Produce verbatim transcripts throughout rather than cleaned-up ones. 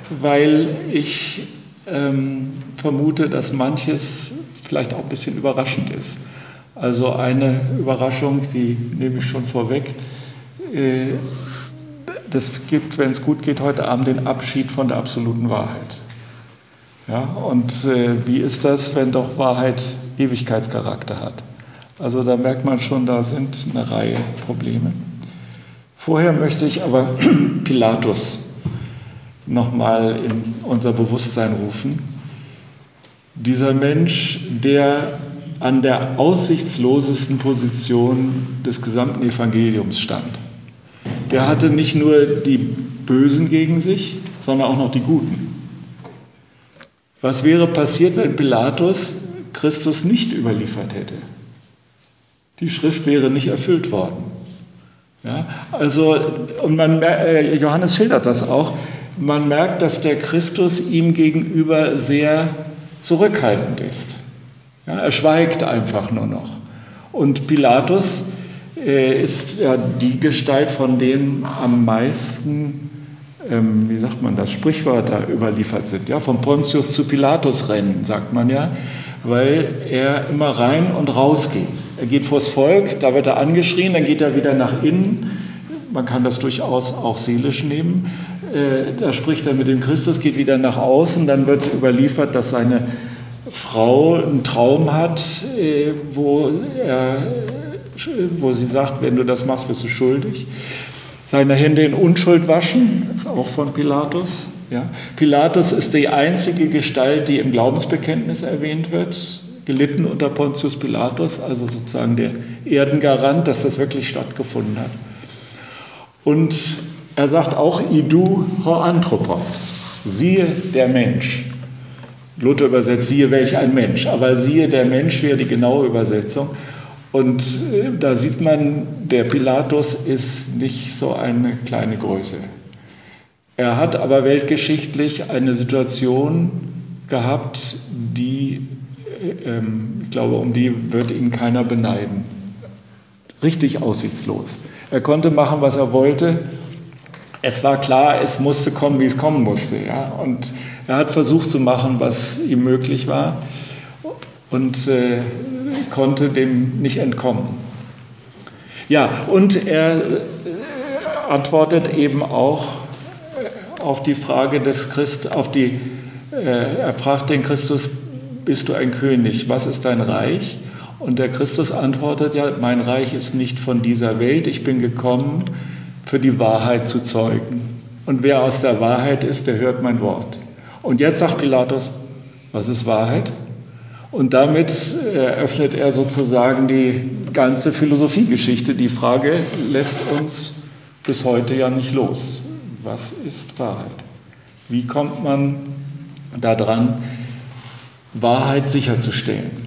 weil ich ähm, vermute, dass manches vielleicht auch ein bisschen überraschend ist. Also eine Überraschung, die nehme ich schon vorweg. Äh, das gibt, wenn es gut geht, heute Abend den Abschied von der absoluten Wahrheit. Ja, und äh, wie ist das, wenn doch Wahrheit Ewigkeitscharakter hat? Also da merkt man schon, da sind eine Reihe Probleme. Vorher möchte ich aber Pilatus nochmal in unser Bewusstsein rufen. Dieser Mensch, der an der aussichtslosesten Position des gesamten Evangeliums stand, der hatte nicht nur die Bösen gegen sich, sondern auch noch die Guten. Was wäre passiert, wenn Pilatus Christus nicht überliefert hätte? Die Schrift wäre nicht erfüllt worden. Ja, also, und man, äh, Johannes schildert das auch, man merkt, dass der Christus ihm gegenüber sehr zurückhaltend ist. Ja, er schweigt einfach nur noch. Und Pilatus äh, ist ja die Gestalt, von dem am meisten, ähm, wie sagt man das, Sprichwörter überliefert sind. Ja, von Pontius zu Pilatus rennen, sagt man ja, weil er immer rein und raus geht. Er geht vors Volk, da wird er angeschrien, dann geht er wieder nach innen. Man kann das durchaus auch seelisch nehmen. Äh, da spricht er mit dem Christus, geht wieder nach außen, dann wird überliefert, dass seine Frau einen Traum hat, äh, wo, er, wo sie sagt, wenn du das machst, wirst du schuldig. Seine Hände in Unschuld waschen, ist auch von Pilatus. Ja. Pilatus ist die einzige Gestalt, die im Glaubensbekenntnis erwähnt wird, gelitten unter Pontius Pilatus, also sozusagen der Erdengarant, dass das wirklich stattgefunden hat. Und er sagt auch, Idou ho Anthropos, siehe der Mensch. Luther übersetzt, siehe welch ein Mensch, aber siehe der Mensch wäre die genaue Übersetzung. Und äh, da sieht man, der Pilatus ist nicht so eine kleine Größe. Er hat aber weltgeschichtlich eine Situation gehabt, die, äh, ich glaube, um die wird ihn keiner beneiden. Richtig aussichtslos. Er konnte machen, was er wollte. Es war klar, es musste kommen, wie es kommen musste. Ja? Und er hat versucht zu machen, was ihm möglich war und äh, konnte dem nicht entkommen. Ja, und er äh, antwortet eben auch auf die Frage des Christ, auf die, äh, er fragt den Christus, bist du ein König? Was ist dein Reich? Und der Christus antwortet ja, mein Reich ist nicht von dieser Welt, ich bin gekommen, für die Wahrheit zu zeugen. Und wer aus der Wahrheit ist, der hört mein Wort. Und jetzt sagt Pilatus, was ist Wahrheit? Und damit eröffnet er sozusagen die ganze Philosophiegeschichte. Die Frage lässt uns bis heute ja nicht los. Was ist Wahrheit? Wie kommt man daran, Wahrheit sicherzustellen?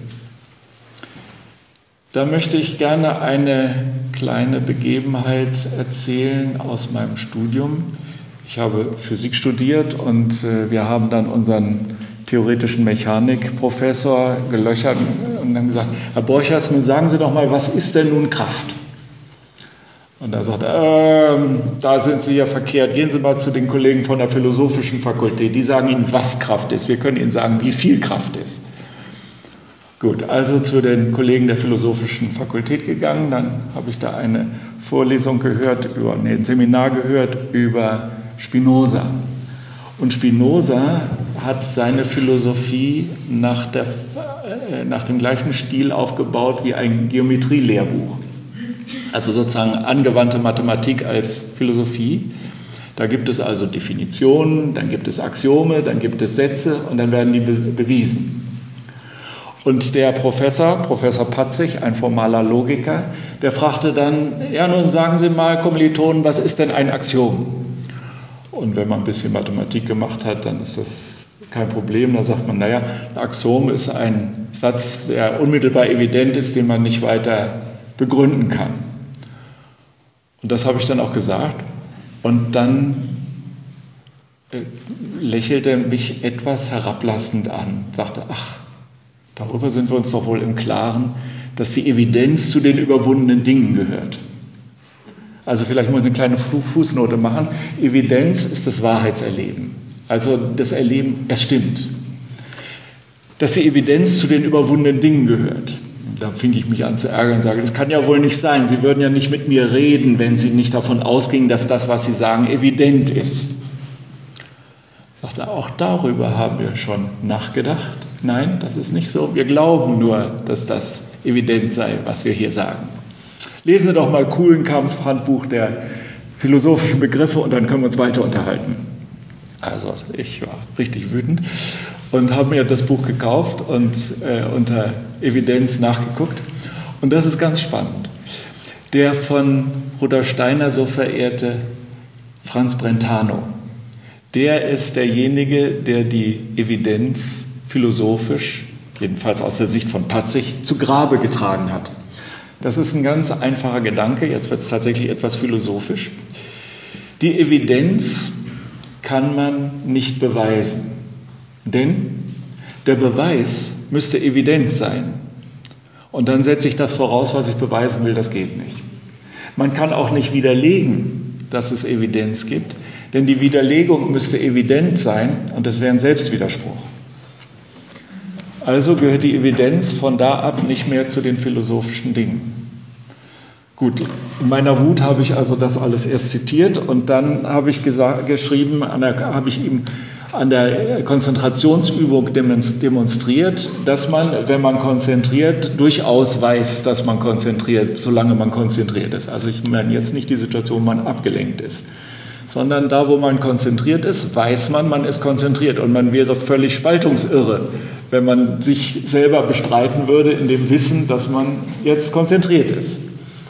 Da möchte ich gerne eine kleine Begebenheit erzählen aus meinem Studium. Ich habe Physik studiert und wir haben dann unseren theoretischen Mechanikprofessor gelöchert und dann gesagt, Herr Borchers, nun sagen Sie doch mal, was ist denn nun Kraft? Und da sagt er, ähm, da sind Sie ja verkehrt, gehen Sie mal zu den Kollegen von der Philosophischen Fakultät, die sagen Ihnen, was Kraft ist, wir können Ihnen sagen, wie viel Kraft ist. Gut, also zu den Kollegen der Philosophischen Fakultät gegangen, dann habe ich da eine Vorlesung gehört, über, nee, ein Seminar gehört über Spinoza. Und Spinoza hat seine Philosophie nach, der, äh, nach dem gleichen Stil aufgebaut wie ein Geometrielehrbuch. Also sozusagen angewandte Mathematik als Philosophie. Da gibt es also Definitionen, dann gibt es Axiome, dann gibt es Sätze und dann werden die be- bewiesen. Und der Professor, Professor Patzig, ein formaler Logiker, der fragte dann, ja nun sagen Sie mal, Kommilitonen, was ist denn ein Axiom? Und wenn man ein bisschen Mathematik gemacht hat, dann ist das kein Problem. Da sagt man, naja, ein Axiom ist ein Satz, der unmittelbar evident ist, den man nicht weiter begründen kann. Und das habe ich dann auch gesagt. Und dann äh, lächelte er mich etwas herablassend an, sagte, ach, darüber sind wir uns doch wohl im Klaren, dass die Evidenz zu den überwundenen Dingen gehört. Also vielleicht muss ich eine kleine Fußnote machen. Evidenz ist das Wahrheitserleben. Also das Erleben, es stimmt. Dass die Evidenz zu den überwundenen Dingen gehört. Da fing ich mich an zu ärgern und sage, das kann ja wohl nicht sein. Sie würden ja nicht mit mir reden, wenn Sie nicht davon ausgingen, dass das, was Sie sagen, evident ist. Ich sagte, auch darüber haben wir schon nachgedacht. Nein, das ist nicht so. Wir glauben nur, dass das evident sei, was wir hier sagen. Lesen Sie doch mal Kuhlenkampf, Handbuch der philosophischen Begriffe, und dann können wir uns weiter unterhalten. Also ich war richtig wütend und habe mir das Buch gekauft und äh, unter Evidenz nachgeguckt. Und das ist ganz spannend. Der von Rudolf Steiner so verehrte Franz Brentano, der ist derjenige, der die Evidenz philosophisch, jedenfalls aus der Sicht von Patzig, zu Grabe getragen hat. Das ist ein ganz einfacher Gedanke, jetzt wird es tatsächlich etwas philosophisch. Die Evidenz kann man nicht beweisen, denn der Beweis müsste evident sein. Und dann setze ich das voraus, was ich beweisen will, das geht nicht. Man kann auch nicht widerlegen, dass es Evidenz gibt, denn die Widerlegung müsste evident sein und das wäre ein Selbstwiderspruch. Also gehört die Evidenz von da ab nicht mehr zu den philosophischen Dingen. Gut, in meiner Wut habe ich also das alles erst zitiert und dann habe ich gesagt, geschrieben, an der, habe ich ihm an der Konzentrationsübung demonstriert, dass man, wenn man konzentriert, durchaus weiß, dass man konzentriert, solange man konzentriert ist. Also ich meine jetzt nicht die Situation, wo man abgelenkt ist, sondern da, wo man konzentriert ist, weiß man, man ist konzentriert und man wäre völlig spaltungsirre, wenn man sich selber bestreiten würde in dem Wissen, dass man jetzt konzentriert ist.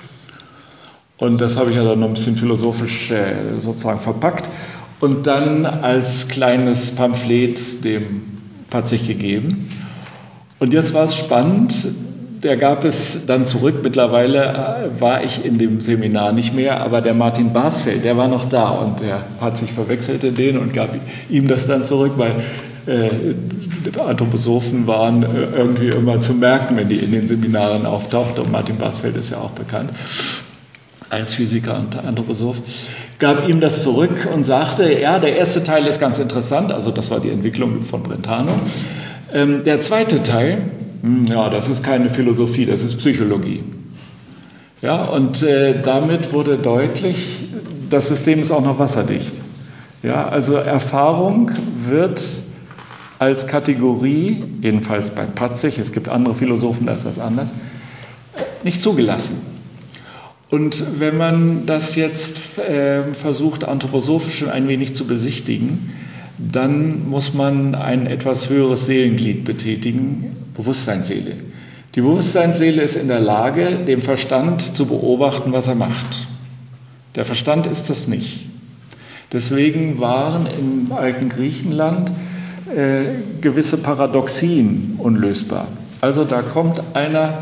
Und das habe ich ja dann noch ein bisschen philosophisch äh, sozusagen verpackt und dann als kleines Pamphlet dem Patzig gegeben. Und jetzt war es spannend, der gab es dann zurück. Mittlerweile war ich in dem Seminar nicht mehr, aber der Martin Basfeld, der war noch da und der Patzig verwechselte den und gab ihm das dann zurück, weil äh, Anthroposophen waren äh, irgendwie immer zu merken, wenn die in den Seminaren auftauchten. Und Martin Basfeld ist ja auch bekannt als Physiker und Anthroposoph, gab ihm das zurück und sagte, ja, der erste Teil ist ganz interessant, also das war die Entwicklung von Brentano. Ähm, der zweite Teil, mh, ja, das ist keine Philosophie, das ist Psychologie. Ja, und äh, damit wurde deutlich, das System ist auch noch wasserdicht. Ja, also Erfahrung wird als Kategorie, jedenfalls bei Patzig, es gibt andere Philosophen, da ist das anders, nicht zugelassen. Und wenn man das jetzt äh, versucht, anthroposophisch ein wenig zu besichtigen, dann muss man ein etwas höheres Seelenglied betätigen, Bewusstseinsseele. Die Bewusstseinsseele ist in der Lage, dem Verstand zu beobachten, was er macht. Der Verstand ist das nicht. Deswegen waren im alten Griechenland äh, gewisse Paradoxien unlösbar. Also da kommt einer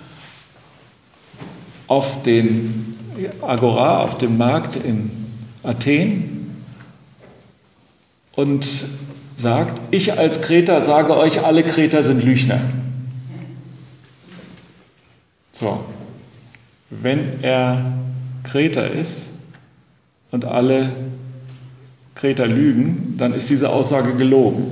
auf den Agora, auf dem Markt in Athen und sagt, ich als Kreter sage euch, alle Kreter sind Lügner. So, wenn er Kreter ist und alle Kreter lügen, dann ist diese Aussage gelogen.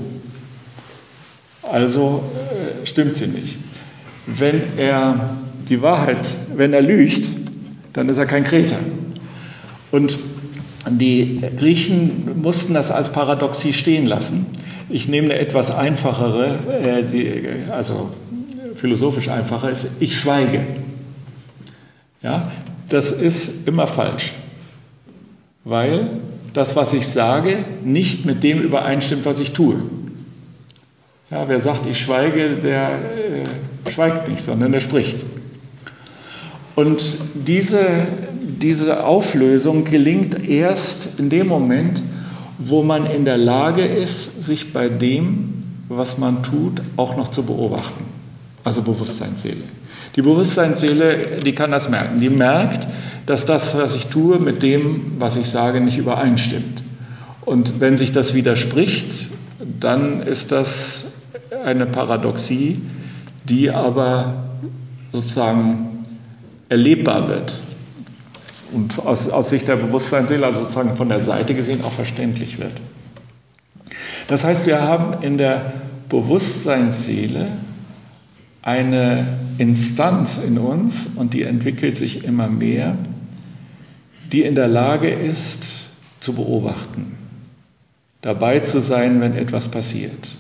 Also äh, stimmt sie nicht. Wenn er die Wahrheit, wenn er lügt, dann ist er kein Kreter. Und die Griechen mussten das als Paradoxie stehen lassen. Ich nehme eine etwas einfachere, äh, die, also philosophisch einfacher ist, ich schweige. Ja, das ist immer falsch, weil das, was ich sage, nicht mit dem übereinstimmt, was ich tue. Ja, wer sagt, ich schweige, der äh, schweigt nicht, sondern der spricht. Und diese, diese Auflösung gelingt erst in dem Moment, wo man in der Lage ist, sich bei dem, was man tut, auch noch zu beobachten. Also Bewusstseinsseele. Die Bewusstseinsseele, die kann das merken. Die merkt, dass das, was ich tue, mit dem, was ich sage, nicht übereinstimmt. Und wenn sich das widerspricht, dann ist das eine Paradoxie, die aber sozusagen erlebbar wird und aus, aus Sicht der Bewusstseinsseele, also sozusagen von der Seite gesehen, auch verständlich wird. Das heißt, wir haben in der Bewusstseinsseele eine Instanz in uns, und die entwickelt sich immer mehr, die in der Lage ist, zu beobachten, dabei zu sein, wenn etwas passiert.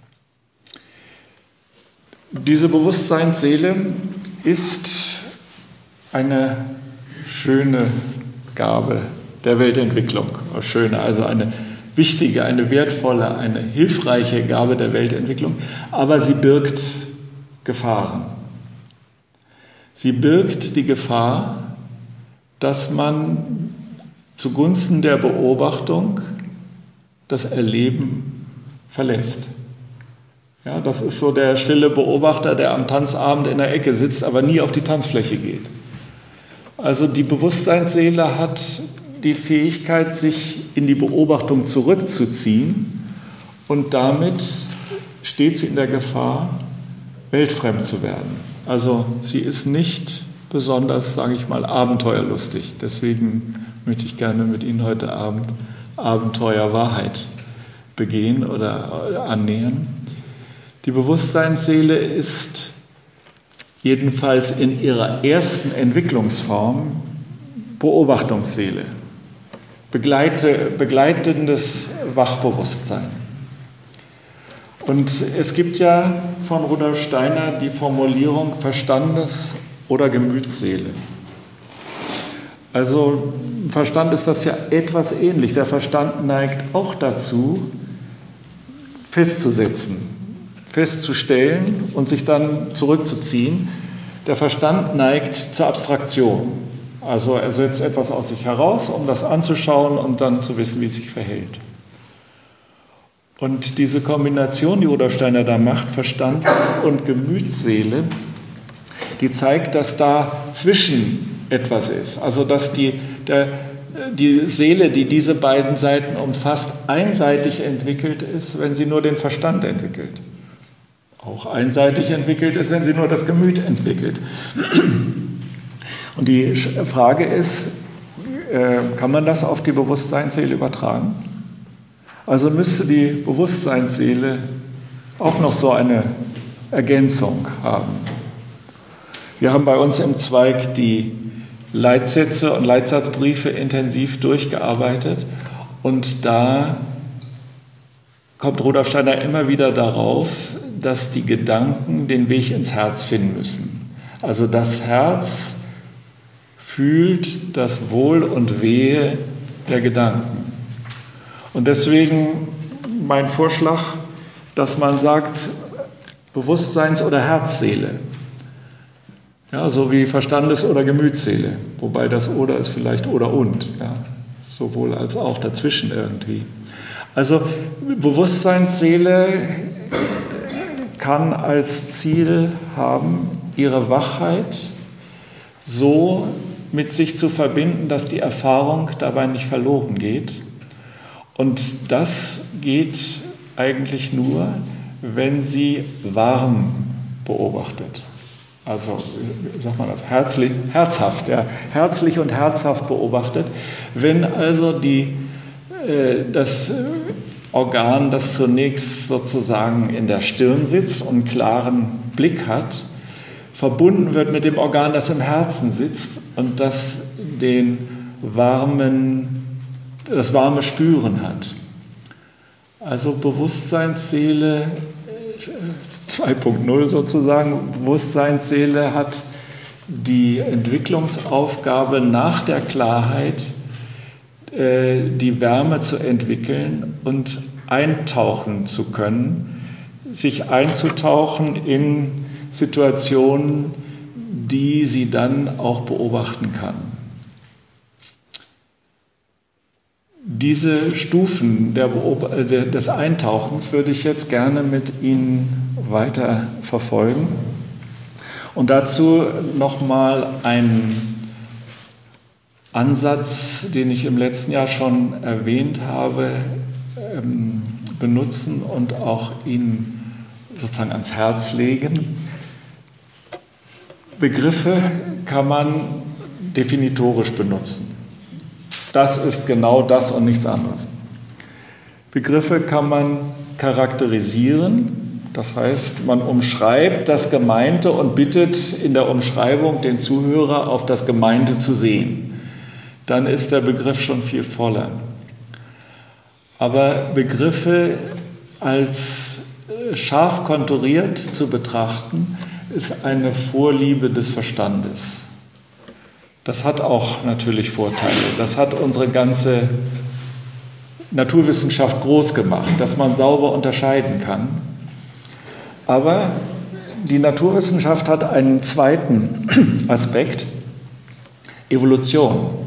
Diese Bewusstseinsseele ist eine schöne Gabe der Weltentwicklung, schöne, also eine wichtige, eine wertvolle, eine hilfreiche Gabe der Weltentwicklung, aber sie birgt Gefahren. Sie birgt die Gefahr, dass man zugunsten der Beobachtung das Erleben verlässt. Ja, das ist so der stille Beobachter, der am Tanzabend in der Ecke sitzt, aber nie auf die Tanzfläche geht. Also die Bewusstseinsseele hat die Fähigkeit, sich in die Beobachtung zurückzuziehen, und damit steht sie in der Gefahr, weltfremd zu werden. Also sie ist nicht besonders, sage ich mal, abenteuerlustig. Deswegen möchte ich gerne mit Ihnen heute Abend Abenteuerwahrheit begehen oder annähern. Die Bewusstseinsseele ist jedenfalls in ihrer ersten Entwicklungsform Beobachtungsseele, begleite, begleitendes Wachbewusstsein. Und es gibt ja von Rudolf Steiner die Formulierung Verstandes- oder Gemütsseele. Also im Verstand ist das ja etwas ähnlich. Der Verstand neigt auch dazu, festzusetzen, festzustellen und sich dann zurückzuziehen. Der Verstand neigt zur Abstraktion. Also er setzt etwas aus sich heraus, um das anzuschauen und dann zu wissen, wie es sich verhält. Und diese Kombination, die Rudolf Steiner da macht, Verstand und Gemütsseele, die zeigt, dass da zwischen etwas ist. Also dass die, der, die Seele, die diese beiden Seiten umfasst, einseitig entwickelt ist, wenn sie nur den Verstand entwickelt. Auch einseitig entwickelt ist, wenn sie nur das Gemüt entwickelt. Und die Frage ist, kann man das auf die Bewusstseinsseele übertragen? Also müsste die Bewusstseinsseele auch noch so eine Ergänzung haben. Wir haben bei uns im Zweig die Leitsätze und Leitsatzbriefe intensiv durchgearbeitet, und da kommt Rudolf Steiner immer wieder darauf, dass die Gedanken den Weg ins Herz finden müssen. Also das Herz fühlt das Wohl und Wehe der Gedanken. Und deswegen mein Vorschlag, dass man sagt, Bewusstseins- oder Herzseele. Ja, so wie Verstandes- oder Gemütsseele. Wobei das oder ist vielleicht oder und. Ja, sowohl als auch dazwischen irgendwie. Also Bewusstseinsseele kann als Ziel haben, ihre Wachheit so mit sich zu verbinden, dass die Erfahrung dabei nicht verloren geht. Und das geht eigentlich nur, wenn sie warm beobachtet. Also, wie sagt man das? Herzlich, herzhaft, ja, herzlich und herzhaft beobachtet. Wenn also die, äh, das Organ, das zunächst sozusagen in der Stirn sitzt und einen klaren Blick hat, verbunden wird mit dem Organ, das im Herzen sitzt und das den warmen, das warme Spüren hat. Also Bewusstseinsseele zwei Punkt null sozusagen. Bewusstseinsseele hat die Entwicklungsaufgabe, nach der Klarheit äh, die Wärme zu entwickeln und eintauchen zu können, sich einzutauchen in Situationen, die sie dann auch beobachten kann. Diese Stufen der Beob- des Eintauchens würde ich jetzt gerne mit Ihnen weiter verfolgen. Und dazu nochmal einen Ansatz, den ich im letzten Jahr schon erwähnt habe, ähm, benutzen und auch Ihnen sozusagen ans Herz legen. Begriffe kann man definitorisch benutzen. Das ist genau das und nichts anderes. Begriffe kann man charakterisieren, das heißt, man umschreibt das Gemeinte und bittet in der Umschreibung den Zuhörer auf das Gemeinte zu sehen. Dann ist der Begriff schon viel voller. Aber Begriffe als scharf konturiert zu betrachten, ist eine Vorliebe des Verstandes. Das hat auch natürlich Vorteile. Das hat unsere ganze Naturwissenschaft groß gemacht, dass man sauber unterscheiden kann. Aber die Naturwissenschaft hat einen zweiten Aspekt, Evolution.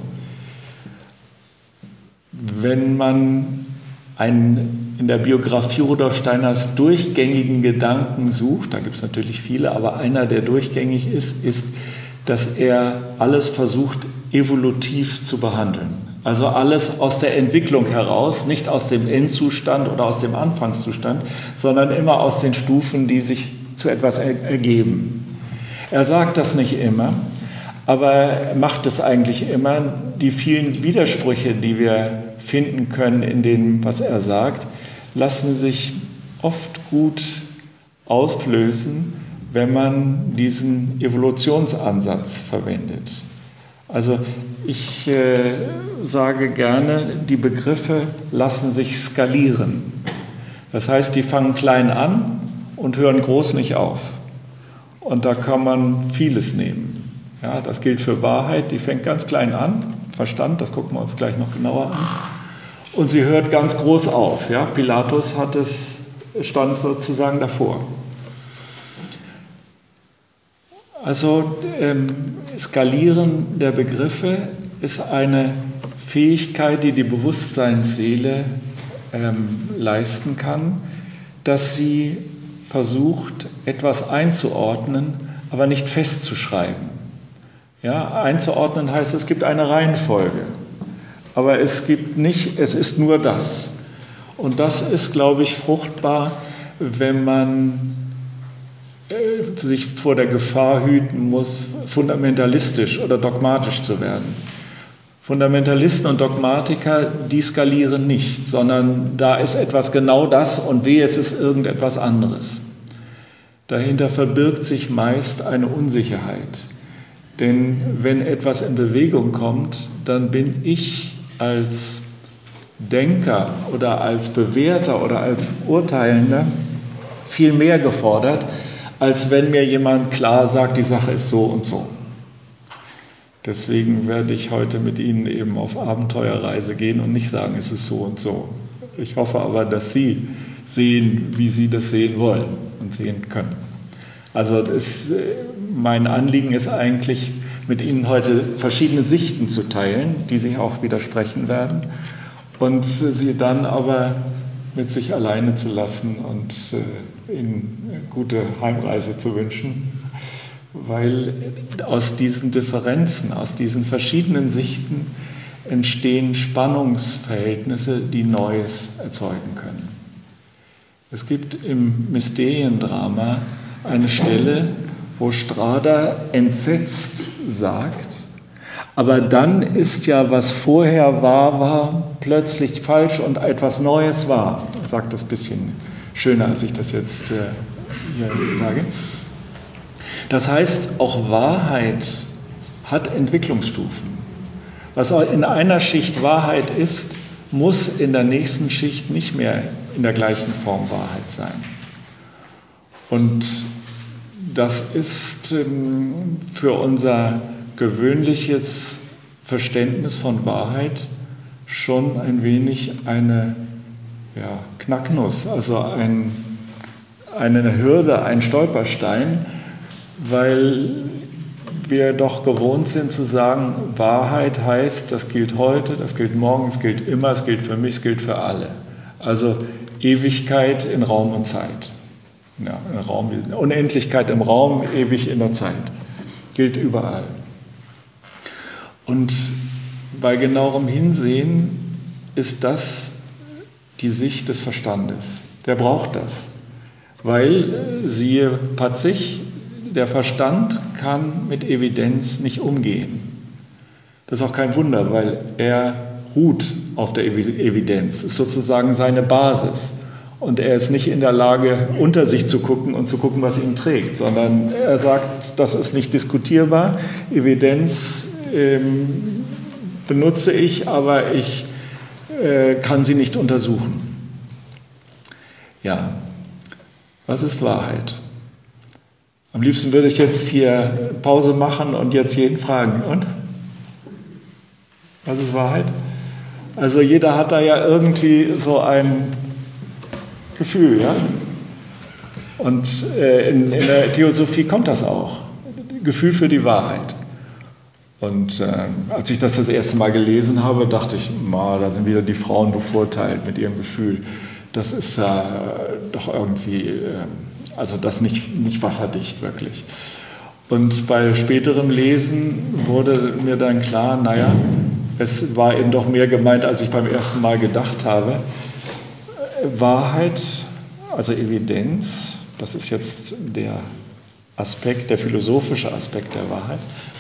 Wenn man einen in der Biografie Rudolf Steiners durchgängigen Gedanken sucht, da gibt es natürlich viele, aber einer, der durchgängig ist, ist, dass er alles versucht, evolutiv zu behandeln. Also alles aus der Entwicklung heraus, nicht aus dem Endzustand oder aus dem Anfangszustand, sondern immer aus den Stufen, die sich zu etwas ergeben. Er sagt das nicht immer, aber er macht es eigentlich immer. Die vielen Widersprüche, die wir finden können in dem, was er sagt, lassen sich oft gut auflösen, wenn man diesen Evolutionsansatz verwendet. Also ich äh, sage gerne, die Begriffe lassen sich skalieren. Das heißt, die fangen klein an und hören groß nicht auf. Und da kann man vieles nehmen. Ja, das gilt für Wahrheit, die fängt ganz klein an, Verstand, das gucken wir uns gleich noch genauer an. Und sie hört ganz groß auf. Ja, Pilatus hat es, stand sozusagen davor. Also ähm, Skalieren der Begriffe ist eine Fähigkeit, die die Bewusstseinsseele ähm, leisten kann, dass sie versucht, etwas einzuordnen, aber nicht festzuschreiben. Ja, einzuordnen heißt, es gibt eine Reihenfolge, aber es gibt nicht, es ist nur das. Und das ist, glaube ich, fruchtbar, wenn man sich vor der Gefahr hüten muss, fundamentalistisch oder dogmatisch zu werden. Fundamentalisten und Dogmatiker, die skalieren nicht, sondern da ist etwas genau das und wehe, es ist irgendetwas anderes. Dahinter verbirgt sich meist eine Unsicherheit. Denn wenn etwas in Bewegung kommt, dann bin ich als Denker oder als Bewerter oder als Urteilender viel mehr gefordert, als wenn mir jemand klar sagt, die Sache ist so und so. Deswegen werde ich heute mit Ihnen eben auf Abenteuerreise gehen und nicht sagen, es ist so und so. Ich hoffe aber, dass Sie sehen, wie Sie das sehen wollen und sehen können. Also das, mein Anliegen ist eigentlich, mit Ihnen heute verschiedene Sichten zu teilen, die sich auch widersprechen werden, und Sie dann aber mit sich alleine zu lassen und äh, Ihnen gute Heimreise zu wünschen, weil aus diesen Differenzen, aus diesen verschiedenen Sichten entstehen Spannungsverhältnisse, die Neues erzeugen können. Es gibt im Mysteriendrama eine Stelle, wo Strada entsetzt sagt, aber dann ist ja, was vorher wahr war, plötzlich falsch und etwas Neues wahr. Er sagt das ein bisschen schöner, als ich das jetzt äh, hier sage. Das heißt, auch Wahrheit hat Entwicklungsstufen. Was in einer Schicht Wahrheit ist, muss in der nächsten Schicht nicht mehr in der gleichen Form Wahrheit sein. Und das ist ähm, für unser gewöhnliches Verständnis von Wahrheit schon ein wenig eine ja, Knacknuss, also ein, eine Hürde, ein Stolperstein, weil wir doch gewohnt sind zu sagen, Wahrheit heißt, das gilt heute, das gilt morgen, es gilt immer, es gilt für mich, es gilt für alle. Also Ewigkeit in Raum und Zeit. Ja, in Raum, Unendlichkeit im Raum, ewig in der Zeit. Gilt überall. Und bei genauerem Hinsehen ist das die Sicht des Verstandes. Der braucht das. Weil, siehe Patzig, der Verstand kann mit Evidenz nicht umgehen. Das ist auch kein Wunder, weil er ruht auf der Evidenz, ist sozusagen seine Basis. Und er ist nicht in der Lage, unter sich zu gucken und zu gucken, was ihn trägt, sondern er sagt, das ist nicht diskutierbar. Evidenz ähm, benutze ich, aber ich äh, kann sie nicht untersuchen. Ja, was ist Wahrheit? Am liebsten würde ich jetzt hier Pause machen und jetzt jeden fragen. Und? Was ist Wahrheit? Also jeder hat da ja irgendwie so ein Gefühl, ja? Und äh, in, in der Theosophie kommt das auch. Gefühl für die Wahrheit. Und äh, als ich das das erste Mal gelesen habe, dachte ich, ma, da sind wieder die Frauen bevorteilt mit ihrem Gefühl. Das ist äh, doch irgendwie, äh, also das nicht, nicht wasserdicht wirklich. Und bei späterem Lesen wurde mir dann klar, naja, es war eben doch mehr gemeint, als ich beim ersten Mal gedacht habe. Wahrheit, also Evidenz, das ist jetzt der Aspekt, der philosophische Aspekt der Wahrheit,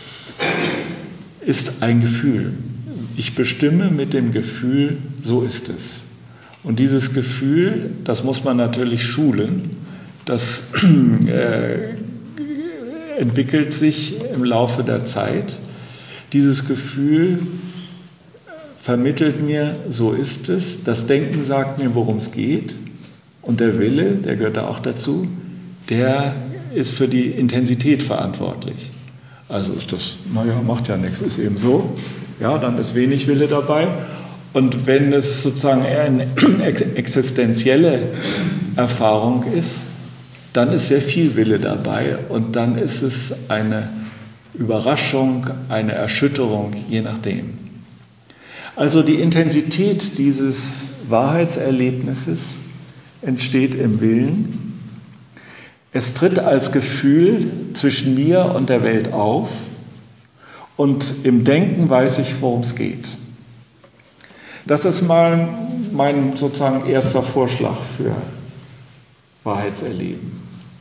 ist ein Gefühl. Ich bestimme mit dem Gefühl, so ist es. Und dieses Gefühl, das muss man natürlich schulen, das äh, entwickelt sich im Laufe der Zeit. Dieses Gefühl vermittelt mir, so ist es. Das Denken sagt mir, worum es geht. Und der Wille, der gehört da auch dazu, der ist für die Intensität verantwortlich. Also ist das, naja, macht ja nichts, ist eben so. Ja, dann ist wenig Wille dabei. Und wenn es sozusagen eher eine existenzielle Erfahrung ist, dann ist sehr viel Wille dabei und dann ist es eine Überraschung, eine Erschütterung, je nachdem. Also die Intensität dieses Wahrheitserlebnisses entsteht im Willen. Es tritt als Gefühl zwischen mir und der Welt auf und im Denken weiß ich, worum es geht. Das ist mal mein sozusagen erster Vorschlag für Wahrheitserleben.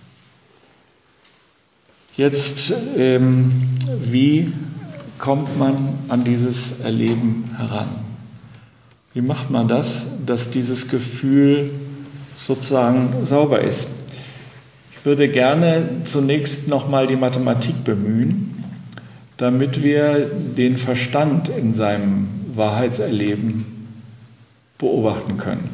Jetzt, ähm, wie kommt man an dieses Erleben heran? Wie macht man das, dass dieses Gefühl sozusagen sauber ist? Ich würde gerne zunächst nochmal die Mathematik bemühen, damit wir den Verstand in seinem Wahrheitserleben beobachten können.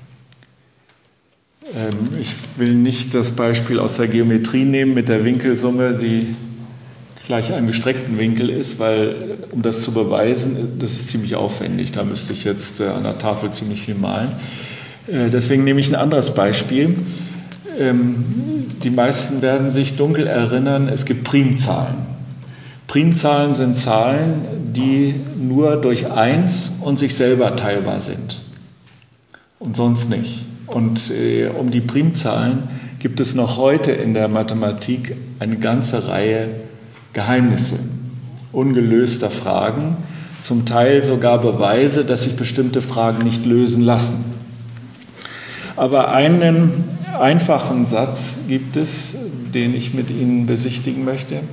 Ähm, ich will nicht das Beispiel aus der Geometrie nehmen mit der Winkelsumme, die gleich einem gestreckten Winkel ist, weil, um das zu beweisen, das ist ziemlich aufwendig. Da müsste ich jetzt äh, an der Tafel ziemlich viel malen. Äh, deswegen nehme ich ein anderes Beispiel. Ähm, die meisten werden sich dunkel erinnern, es gibt Primzahlen. Primzahlen sind Zahlen, die nur durch eins und sich selber teilbar sind und sonst nicht. Und äh, um die Primzahlen gibt es noch heute in der Mathematik eine ganze Reihe Geheimnisse, ungelöster Fragen, zum Teil sogar Beweise, dass sich bestimmte Fragen nicht lösen lassen. Aber einen einfachen Satz gibt es, den ich mit Ihnen besichtigen möchte.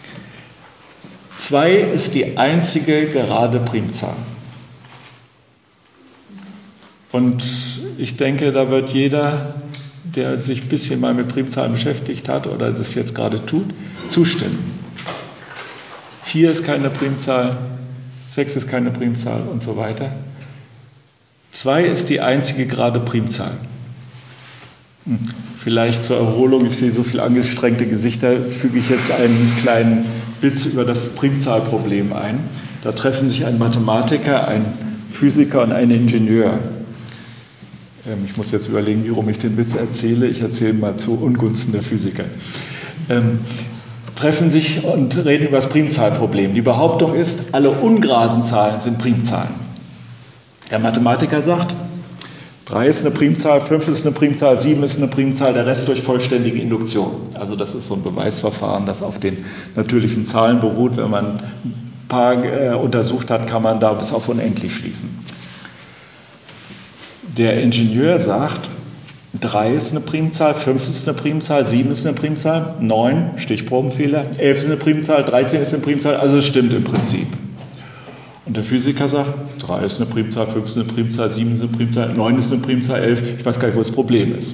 zwei ist die einzige gerade Primzahl. Und ich denke, da wird jeder, der sich ein bisschen mal mit Primzahlen beschäftigt hat oder das jetzt gerade tut, zustimmen. vier ist keine Primzahl, sechs ist keine Primzahl und so weiter. zwei ist die einzige gerade Primzahl. Hm. Vielleicht zur Erholung, ich sehe so viele angestrengte Gesichter, füge ich jetzt einen kleinen Witz über das Primzahlproblem ein. Da treffen sich ein Mathematiker, ein Physiker und ein Ingenieur. Ähm, ich muss jetzt überlegen, warum ich den Witz erzähle. Ich erzähle mal zu Ungunsten der Physiker. Ähm, treffen sich und reden über das Primzahlproblem. Die Behauptung ist, alle ungeraden Zahlen sind Primzahlen. Der Mathematiker sagt, drei ist eine Primzahl, fünf ist eine Primzahl, sieben ist eine Primzahl, der Rest durch vollständige Induktion. Also das ist so ein Beweisverfahren, das auf den natürlichen Zahlen beruht. Wenn man ein paar äh, untersucht hat, kann man da bis auf unendlich schließen. Der Ingenieur sagt, drei ist eine Primzahl, fünf ist eine Primzahl, sieben ist eine Primzahl, neun, Stichprobenfehler, elf ist eine Primzahl, dreizehn ist eine Primzahl, also es stimmt im Prinzip. Und der Physiker sagt, drei ist eine Primzahl, fünf ist eine Primzahl, sieben ist eine Primzahl, neun ist eine Primzahl, elf, ich weiß gar nicht, wo das Problem ist.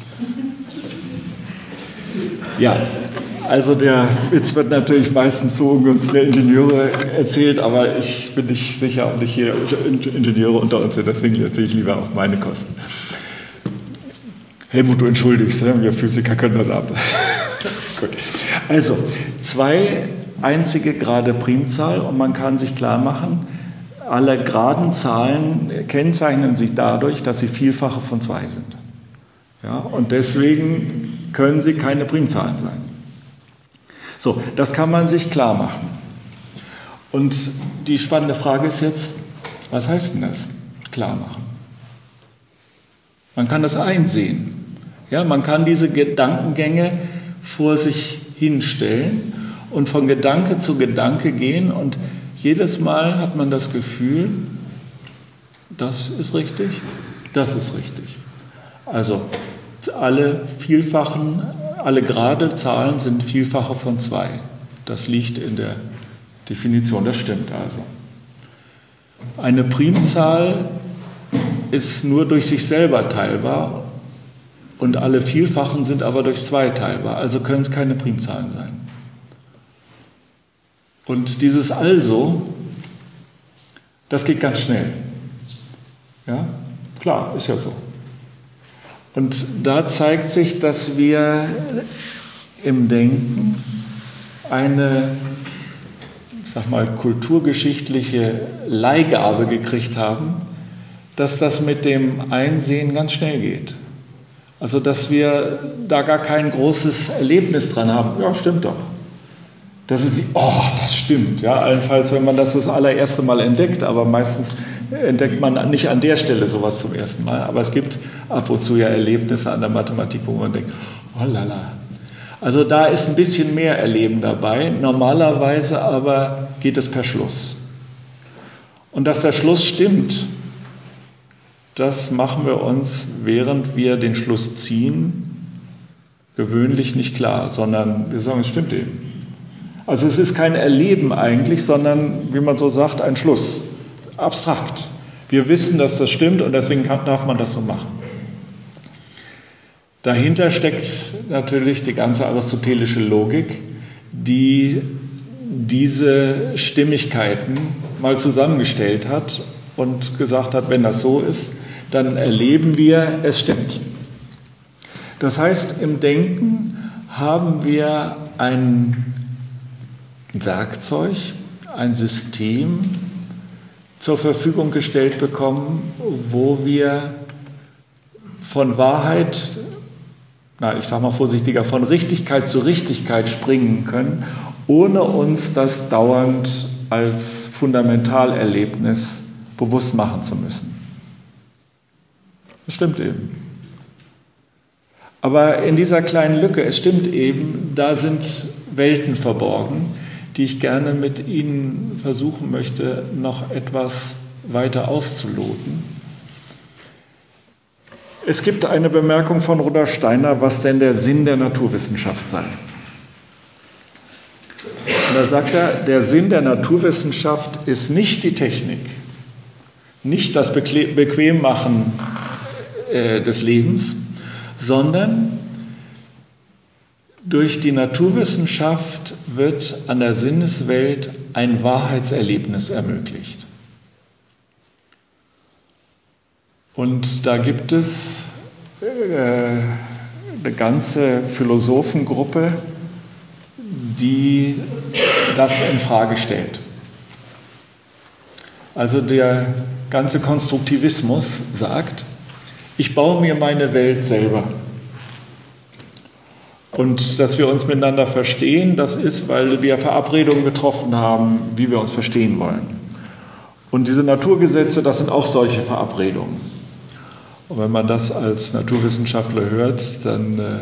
Ja, also der Witz wird natürlich meistens zu Ungunsten der Ingenieure erzählt, aber ich bin nicht sicher, ob nicht hier Ingenieure unter uns sind, deswegen erzähle ich lieber auf meine Kosten. Helmut, du entschuldigst, ne? Wir Physiker können das ab. Gut. Also, zwei einzige gerade Primzahl und man kann sich klar machen, alle geraden Zahlen kennzeichnen sich dadurch, dass sie Vielfache von zwei sind. Ja, und deswegen können sie keine Primzahlen sein. So, das kann man sich klar machen. Und die spannende Frage ist jetzt, was heißt denn das? Klar machen. Man kann das einsehen. Ja, man kann diese Gedankengänge vor sich hinstellen und von Gedanke zu Gedanke gehen und jedes Mal hat man das Gefühl, das ist richtig, das ist richtig. Also alle Vielfachen, alle gerade Zahlen sind Vielfache von zwei. Das liegt in der Definition, das stimmt also. Eine Primzahl ist nur durch sich selber teilbar und alle Vielfachen sind aber durch zwei teilbar, also können es keine Primzahlen sein. Und dieses Also, das geht ganz schnell. Ja, klar, ist ja so. Und da zeigt sich, dass wir im Denken eine, ich sag mal, kulturgeschichtliche Leihgabe gekriegt haben, dass das mit dem Einsehen ganz schnell geht. Also, dass wir da gar kein großes Erlebnis dran haben. Ja, stimmt doch. Das ist die, oh, das stimmt. Ja, allenfalls, wenn man das das allererste Mal entdeckt, aber meistens entdeckt man nicht an der Stelle sowas zum ersten Mal. Aber es gibt ab und zu ja Erlebnisse an der Mathematik, wo man denkt, oh lala. Also da ist ein bisschen mehr Erleben dabei. Normalerweise aber geht es per Schluss. Und dass der Schluss stimmt, das machen wir uns, während wir den Schluss ziehen, gewöhnlich nicht klar, sondern wir sagen, es stimmt eben. Also es ist kein Erleben eigentlich, sondern, wie man so sagt, ein Schluss. Abstrakt. Wir wissen, dass das stimmt und deswegen darf man das so machen. Dahinter steckt natürlich die ganze aristotelische Logik, die diese Stimmigkeiten mal zusammengestellt hat und gesagt hat, wenn das so ist, dann erleben wir, es stimmt. Das heißt, im Denken haben wir ein Werkzeug, ein System zur Verfügung gestellt bekommen, wo wir von Wahrheit, na, ich sage mal vorsichtiger, von Richtigkeit zu Richtigkeit springen können, ohne uns das dauernd als Fundamentalerlebnis bewusst machen zu müssen. Das stimmt eben. Aber in dieser kleinen Lücke, es stimmt eben, da sind Welten verborgen, die ich gerne mit Ihnen versuchen möchte, noch etwas weiter auszuloten. Es gibt eine Bemerkung von Rudolf Steiner, was denn der Sinn der Naturwissenschaft sei. Und da sagt er, der Sinn der Naturwissenschaft ist nicht die Technik, nicht das Bequemmachen äh, des Lebens, sondern durch die Naturwissenschaft wird an der Sinneswelt ein Wahrheitserlebnis ermöglicht. Und da gibt es äh, eine ganze Philosophengruppe, die das in Frage stellt. Also der ganze Konstruktivismus sagt, ich baue mir meine Welt selber. Und dass wir uns miteinander verstehen, das ist, weil wir Verabredungen getroffen haben, wie wir uns verstehen wollen. Und diese Naturgesetze, das sind auch solche Verabredungen. Und wenn man das als Naturwissenschaftler hört, dann äh,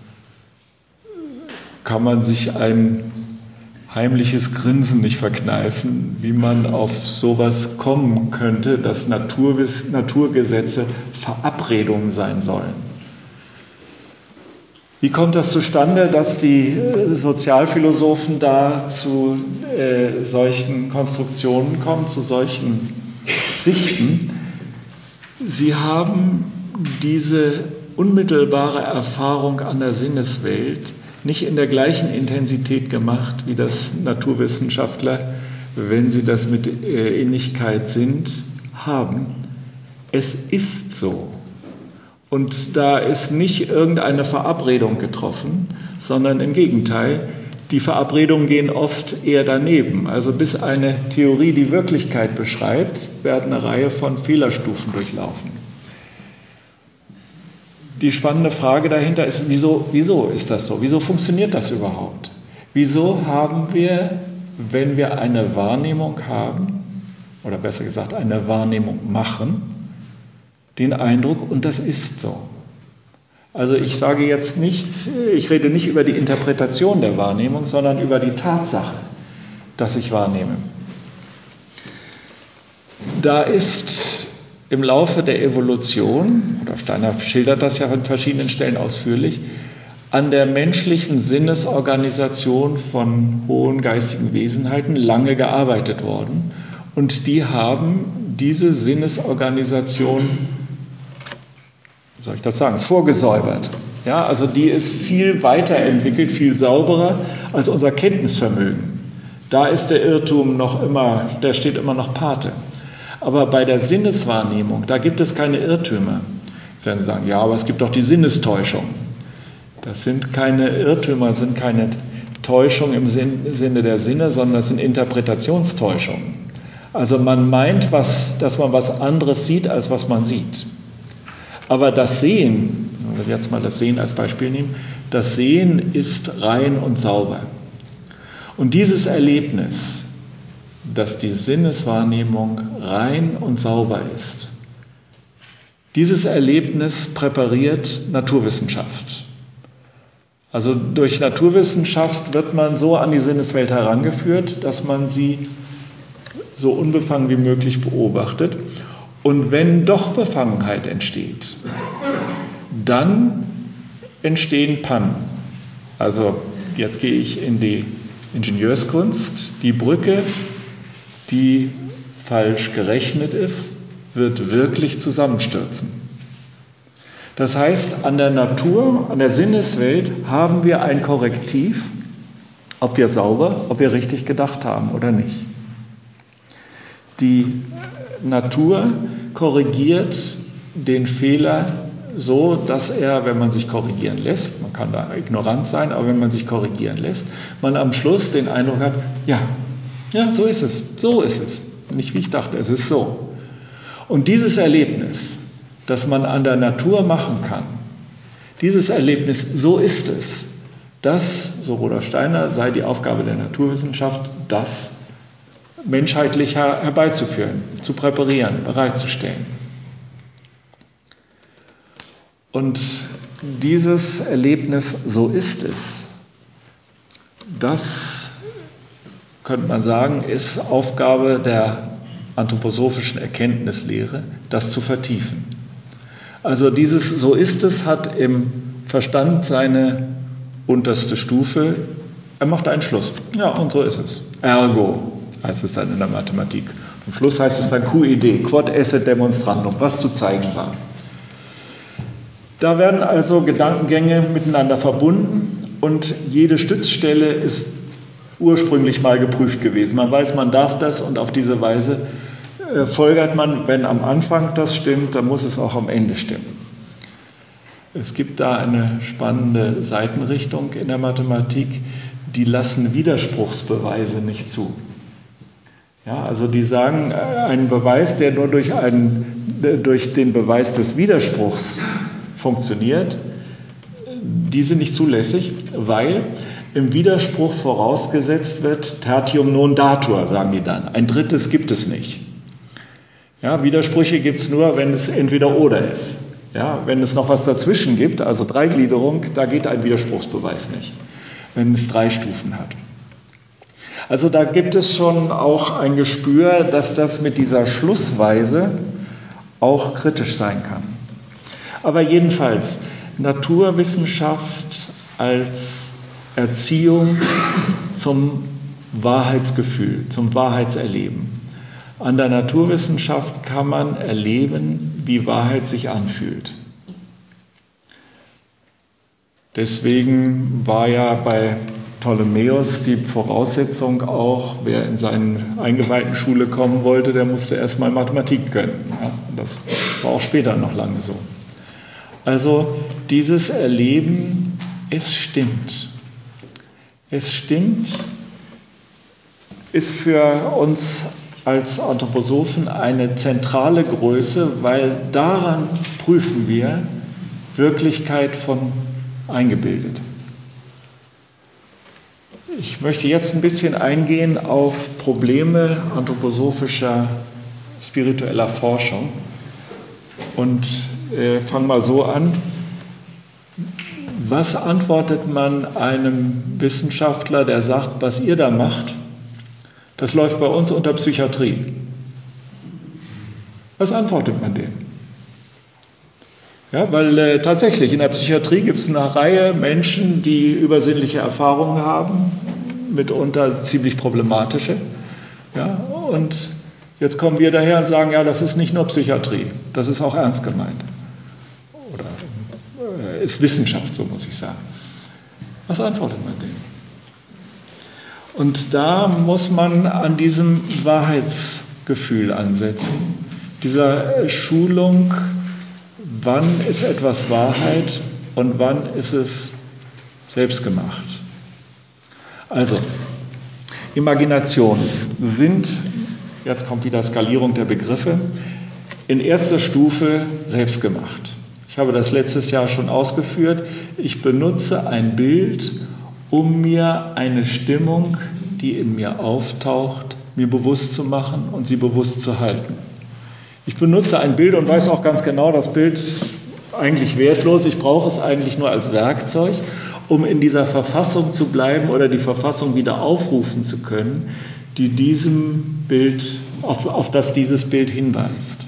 kann man sich ein heimliches Grinsen nicht verkneifen, wie man auf sowas kommen könnte, dass Naturwiss- Naturgesetze Verabredungen sein sollen. Wie kommt das zustande, dass die Sozialphilosophen da zu äh, solchen Konstruktionen kommen, zu solchen Sichten? Sie haben diese unmittelbare Erfahrung an der Sinneswelt nicht in der gleichen Intensität gemacht, wie das Naturwissenschaftler, wenn sie das mit äh, Innigkeit sind, haben. Es ist so. Und da ist nicht irgendeine Verabredung getroffen, sondern im Gegenteil, die Verabredungen gehen oft eher daneben. Also bis eine Theorie die Wirklichkeit beschreibt, werden eine Reihe von Fehlerstufen durchlaufen. Die spannende Frage dahinter ist, wieso, wieso ist das so? Wieso funktioniert das überhaupt? Wieso haben wir, wenn wir eine Wahrnehmung haben, oder besser gesagt eine Wahrnehmung machen, den Eindruck, und das ist so. Also ich sage jetzt nicht, ich rede nicht über die Interpretation der Wahrnehmung, sondern über die Tatsache, dass ich wahrnehme. Da ist im Laufe der Evolution, oder Steiner schildert das ja an verschiedenen Stellen ausführlich, an der menschlichen Sinnesorganisation von hohen geistigen Wesenheiten lange gearbeitet worden. Und die haben diese Sinnesorganisation, wie soll ich das sagen, vorgesäubert. Ja, also die ist viel weiterentwickelt, viel sauberer als unser Kenntnisvermögen. Da ist der Irrtum noch immer, der steht immer noch Pate. Aber bei der Sinneswahrnehmung, da gibt es keine Irrtümer. Jetzt werden Sie sagen, ja, aber es gibt doch die Sinnestäuschung. Das sind keine Irrtümer, das sind keine Täuschung im Sinne der Sinne, sondern das sind Interpretationstäuschungen. Also man meint, was, dass man was anderes sieht, als was man sieht. Aber das Sehen, wenn wir jetzt mal das Sehen als Beispiel nehmen, das Sehen ist rein und sauber. Und dieses Erlebnis, dass die Sinneswahrnehmung rein und sauber ist, dieses Erlebnis präpariert Naturwissenschaft. Also durch Naturwissenschaft wird man so an die Sinneswelt herangeführt, dass man sie so unbefangen wie möglich beobachtet. Und wenn doch Befangenheit entsteht, dann entstehen Pannen. Also jetzt gehe ich in die Ingenieurskunst. Die Brücke, die falsch gerechnet ist, wird wirklich zusammenstürzen. Das heißt, an der Natur, an der Sinneswelt haben wir ein Korrektiv, ob wir sauber, ob wir richtig gedacht haben oder nicht. Die Natur korrigiert den Fehler so, dass er, wenn man sich korrigieren lässt, man kann da ignorant sein, aber wenn man sich korrigieren lässt, man am Schluss den Eindruck hat, ja, ja, so ist es, so ist es. Nicht wie ich dachte, es ist so. Und dieses Erlebnis, das man an der Natur machen kann, dieses Erlebnis, so ist es, das, so Rudolf Steiner, sei die Aufgabe der Naturwissenschaft, das menschheitlich her- herbeizuführen, zu präparieren, bereitzustellen. Und dieses Erlebnis, so ist es, das, könnte man sagen, ist Aufgabe der anthroposophischen Erkenntnislehre, das zu vertiefen. Also dieses So ist es hat im Verstand seine unterste Stufe. Er macht einen Schluss. Ja, und so ist es. Ergo heißt es dann in der Mathematik. Am Schluss heißt es dann Q I D, Quod esse demonstrandum, was zu zeigen war. Da werden also Gedankengänge miteinander verbunden und jede Stützstelle ist ursprünglich mal geprüft gewesen. Man weiß, man darf das und auf diese Weise äh, folgert man, wenn am Anfang das stimmt, dann muss es auch am Ende stimmen. Es gibt da eine spannende Seitenrichtung in der Mathematik, die lassen Widerspruchsbeweise nicht zu. Ja, also die sagen, ein Beweis, der nur durch, einen, durch den Beweis des Widerspruchs funktioniert, die sind nicht zulässig, weil im Widerspruch vorausgesetzt wird, tertium non datur, sagen die dann. Ein drittes gibt es nicht. Ja, Widersprüche gibt es nur, wenn es entweder oder ist. Ja, wenn es noch was dazwischen gibt, also Dreigliederung, da geht ein Widerspruchsbeweis nicht, wenn es drei Stufen hat. Also da gibt es schon auch ein Gespür, dass das mit dieser Schlussweise auch kritisch sein kann. Aber jedenfalls, Naturwissenschaft als Erziehung zum Wahrheitsgefühl, zum Wahrheitserleben. An der Naturwissenschaft kann man erleben, wie Wahrheit sich anfühlt. Deswegen war ja bei Ptolemäus die Voraussetzung auch, wer in seine eingeweihten Schule kommen wollte, der musste erstmal Mathematik können. Ja, das war auch später noch lange so. Also dieses Erleben, es stimmt. Es stimmt, ist für uns als Anthroposophen eine zentrale Größe, weil daran prüfen wir Wirklichkeit von eingebildet. Ich möchte jetzt ein bisschen eingehen auf Probleme anthroposophischer, spiritueller Forschung und äh, fange mal so an. Was antwortet man einem Wissenschaftler, der sagt, was ihr da macht, das läuft bei uns unter Psychiatrie? Was antwortet man dem? Ja, weil äh, tatsächlich in der Psychiatrie gibt es eine Reihe Menschen, die übersinnliche Erfahrungen haben, mitunter ziemlich problematische. Ja, und jetzt kommen wir daher und sagen, ja, das ist nicht nur Psychiatrie, das ist auch ernst gemeint. Oder äh, ist Wissenschaft, so muss ich sagen. Was antwortet man dem? Und da muss man an diesem Wahrheitsgefühl ansetzen, dieser Schulung, wann ist etwas Wahrheit und wann ist es selbstgemacht. Also, Imaginationen sind, jetzt kommt wieder Skalierung der Begriffe, in erster Stufe selbstgemacht. Ich habe das letztes Jahr schon ausgeführt. Ich benutze ein Bild, um mir eine Stimmung, die in mir auftaucht, mir bewusst zu machen und sie bewusst zu halten. Ich benutze ein Bild und weiß auch ganz genau, das Bild ist eigentlich wertlos, ich brauche es eigentlich nur als Werkzeug, um in dieser Verfassung zu bleiben oder die Verfassung wieder aufrufen zu können, die diesem Bild, auf, auf das dieses Bild hinweist.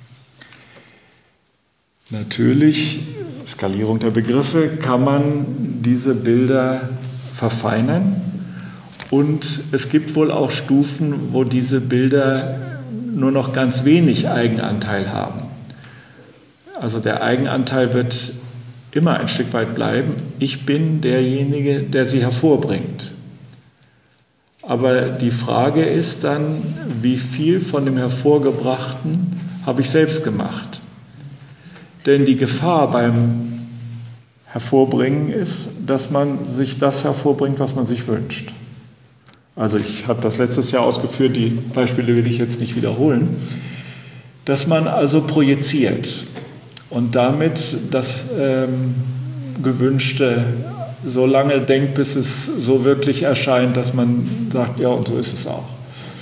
Natürlich, Skalierung der Begriffe, kann man diese Bilder verfeinern und es gibt wohl auch Stufen, wo diese Bilder nur noch ganz wenig Eigenanteil haben. Also der Eigenanteil wird immer ein Stück weit bleiben. Ich bin derjenige, der sie hervorbringt. Aber die Frage ist dann, wie viel von dem Hervorgebrachten habe ich selbst gemacht? Denn die Gefahr beim Hervorbringen ist, dass man sich das hervorbringt, was man sich wünscht. Also ich habe das letztes Jahr ausgeführt, die Beispiele will ich jetzt nicht wiederholen, dass man also projiziert und damit das ähm, Gewünschte so lange denkt, bis es so wirklich erscheint, dass man sagt, ja, und so ist es auch.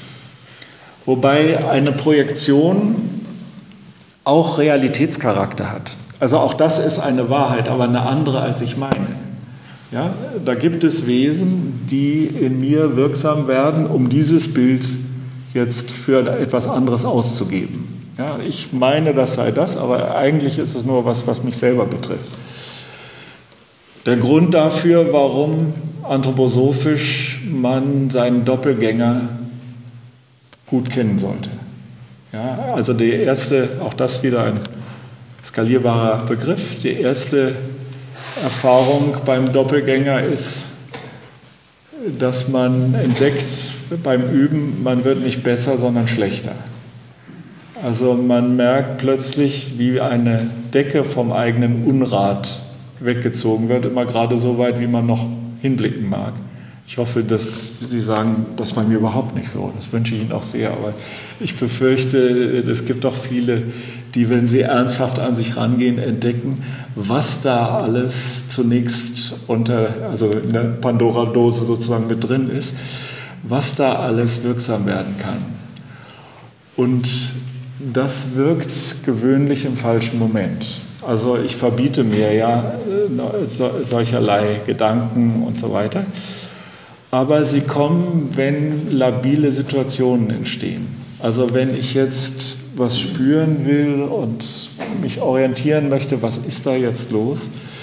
Wobei eine Projektion auch Realitätscharakter hat. Also auch das ist eine Wahrheit, aber eine andere, als ich meine. Ja, da gibt es Wesen, die in mir wirksam werden, um dieses Bild jetzt für etwas anderes auszugeben. Ja, ich meine, das sei das, aber eigentlich ist es nur was, was mich selber betrifft. Der Grund dafür, warum anthroposophisch man seinen Doppelgänger gut kennen sollte. Ja, also die erste, auch das wieder ein skalierbarer Begriff, die erste Erfahrung beim Doppelgänger ist, dass man entdeckt beim Üben, man wird nicht besser, sondern schlechter. Also man merkt plötzlich, wie eine Decke vom eigenen Unrat weggezogen wird, immer gerade so weit, wie man noch hinblicken mag. Ich hoffe, dass Sie sagen, das ist bei mir überhaupt nicht so. Das wünsche ich Ihnen auch sehr. Aber ich befürchte, es gibt doch viele, die, wenn sie ernsthaft an sich rangehen, entdecken, was da alles zunächst unter, also in der Pandora-Dose sozusagen mit drin ist, was da alles wirksam werden kann. Und das wirkt gewöhnlich im falschen Moment. Also ich verbiete mir ja solcherlei Gedanken und so weiter. Aber sie kommen, wenn labile Situationen entstehen. Also wenn ich jetzt was spüren will und mich orientieren möchte, was ist da jetzt los,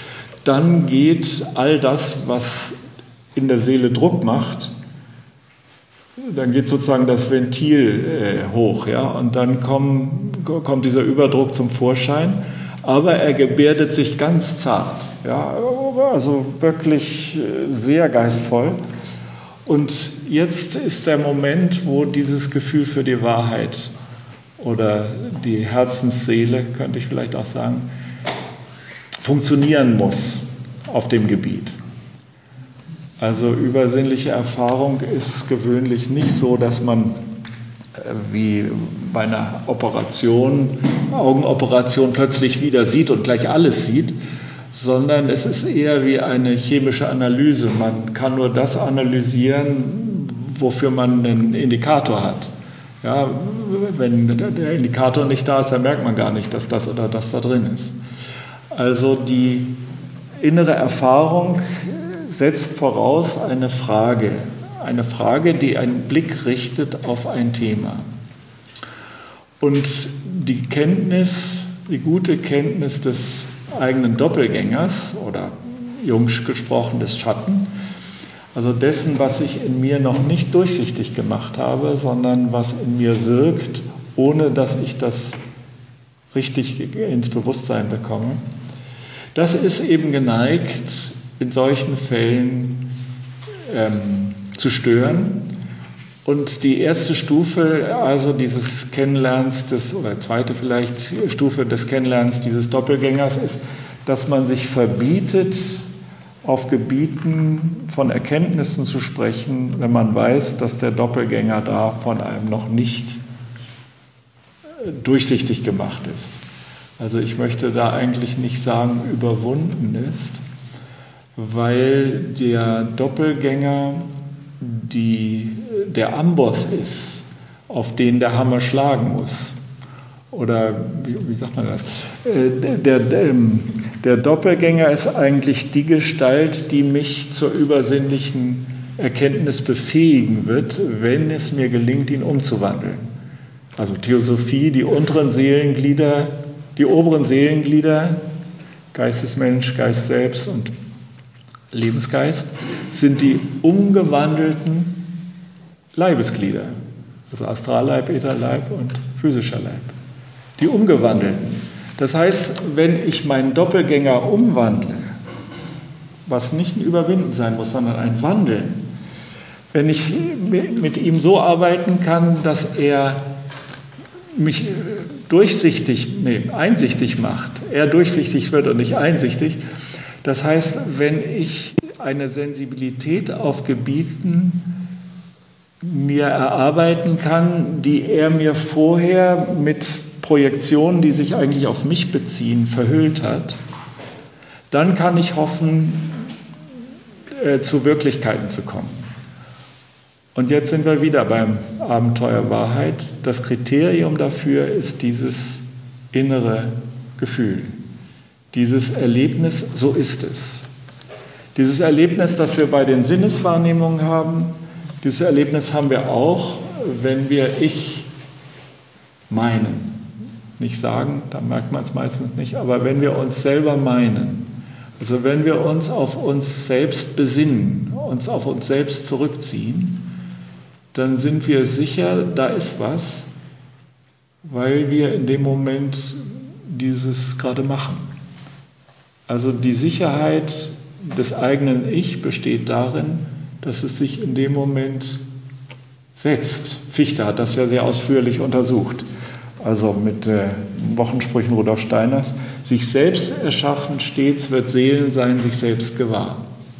dann geht all das, was in der Seele Druck macht, dann geht sozusagen das Ventil äh, hoch, ja, und dann komm, kommt dieser Überdruck zum Vorschein, aber er gebärdet sich ganz zart, ja, also wirklich sehr geistvoll. Und jetzt ist der Moment, wo dieses Gefühl für die Wahrheit oder die Herzensseele, könnte ich vielleicht auch sagen, funktionieren muss auf dem Gebiet. Also übersinnliche Erfahrung ist gewöhnlich nicht so, dass man äh, wie bei einer Operation, Augenoperation plötzlich wieder sieht und gleich alles sieht, sondern es ist eher wie eine chemische Analyse. Man kann nur das analysieren, wofür man einen Indikator hat. Ja, wenn der Indikator nicht da ist, dann merkt man gar nicht, dass das oder das da drin ist. Also die innere Erfahrung setzt voraus eine Frage, eine Frage, die einen Blick richtet auf ein Thema. Und die Kenntnis, die gute Kenntnis des eigenen Doppelgängers oder jungsch gesprochen des Schatten, also dessen, was ich in mir noch nicht durchsichtig gemacht habe, sondern was in mir wirkt, ohne dass ich das richtig ins Bewusstsein bekomme, das ist eben geneigt, in solchen Fällen ähm, zu stören. Und die erste Stufe, also dieses Kennenlernens des, oder zweite vielleicht Stufe des Kennenlernens dieses Doppelgängers ist, dass man sich verbietet, auf Gebieten von Erkenntnissen zu sprechen, wenn man weiß, dass der Doppelgänger da von einem noch nicht durchsichtig gemacht ist. Also ich möchte da eigentlich nicht sagen, überwunden ist, weil der Doppelgänger die, der Amboss ist, auf den der Hammer schlagen muss. Oder wie, wie sagt man das? Äh, der, der, der Doppelgänger ist eigentlich die Gestalt, die mich zur übersinnlichen Erkenntnis befähigen wird, wenn es mir gelingt, ihn umzuwandeln. Also Theosophie, die unteren Seelenglieder, die oberen Seelenglieder, Geistesmensch, Geist selbst und Lebensgeist, sind die umgewandelten Leibesglieder, also Astralleib, Ätherleib und physischer Leib. Die umgewandelten. Das heißt, wenn ich meinen Doppelgänger umwandle, was nicht ein Überwinden sein muss, sondern ein Wandeln, wenn ich mit ihm so arbeiten kann, dass er mich durchsichtig, nee, einsichtig macht, er durchsichtig wird und nicht einsichtig. Das heißt, wenn ich eine Sensibilität auf Gebieten mir erarbeiten kann, die er mir vorher mit Projektionen, die sich eigentlich auf mich beziehen, verhüllt hat, dann kann ich hoffen, äh, zu Wirklichkeiten zu kommen. Und jetzt sind wir wieder beim Abenteuer Wahrheit. Das Kriterium dafür ist dieses innere Gefühl, dieses Erlebnis, so ist es. Dieses Erlebnis, das wir bei den Sinneswahrnehmungen haben, dieses Erlebnis haben wir auch, wenn wir Ich meinen. Nicht sagen, da merkt man es meistens nicht, aber wenn wir uns selber meinen, also wenn wir uns auf uns selbst besinnen, uns auf uns selbst zurückziehen, dann sind wir sicher, da ist was, weil wir in dem Moment dieses gerade machen. Also die Sicherheit des eigenen Ich besteht darin, dass es sich in dem Moment setzt. Fichte hat das ja sehr ausführlich untersucht. Also mit äh, Wochensprüchen Rudolf Steiners. Sich selbst erschaffen, stets wird Seelensein sich selbst gewahr.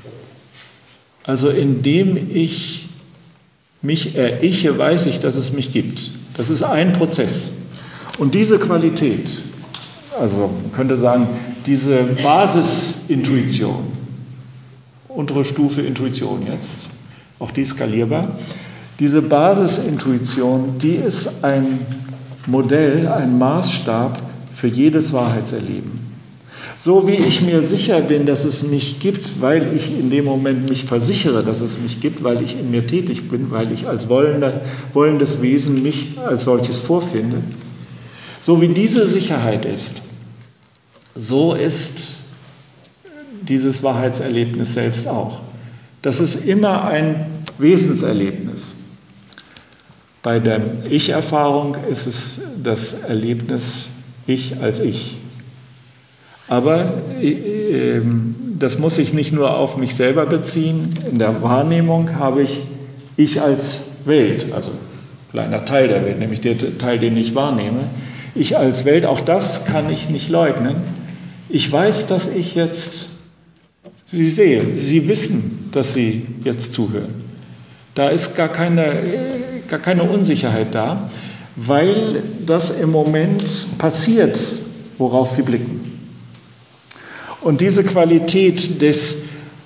Also indem ich mich eriche, weiß ich, dass es mich gibt. Das ist ein Prozess. Und diese Qualität, also man könnte sagen, diese Basisintuition, untere Stufe Intuition jetzt, auch die skalierbar, diese Basisintuition, die ist ein Modell, ein Maßstab für jedes Wahrheitserleben. So wie ich mir sicher bin, dass es mich gibt, weil ich in dem Moment mich versichere, dass es mich gibt, weil ich in mir tätig bin, weil ich als wollender, wollendes Wesen mich als solches vorfinde. So wie diese Sicherheit ist, so ist dieses Wahrheitserlebnis selbst auch. Das ist immer ein Wesenserlebnis. Bei der Ich-Erfahrung ist es das Erlebnis Ich als Ich. Aber äh, das muss ich nicht nur auf mich selber beziehen. In der Wahrnehmung habe ich Ich als Welt, also ein kleiner Teil der Welt, nämlich der Teil, den ich wahrnehme. Ich als Welt, auch das kann ich nicht leugnen. Ich weiß, dass ich jetzt Sie sehe, Sie wissen, dass Sie jetzt zuhören. Da ist gar keine, gar keine Unsicherheit da, weil das im Moment passiert, worauf Sie blicken. Und diese Qualität des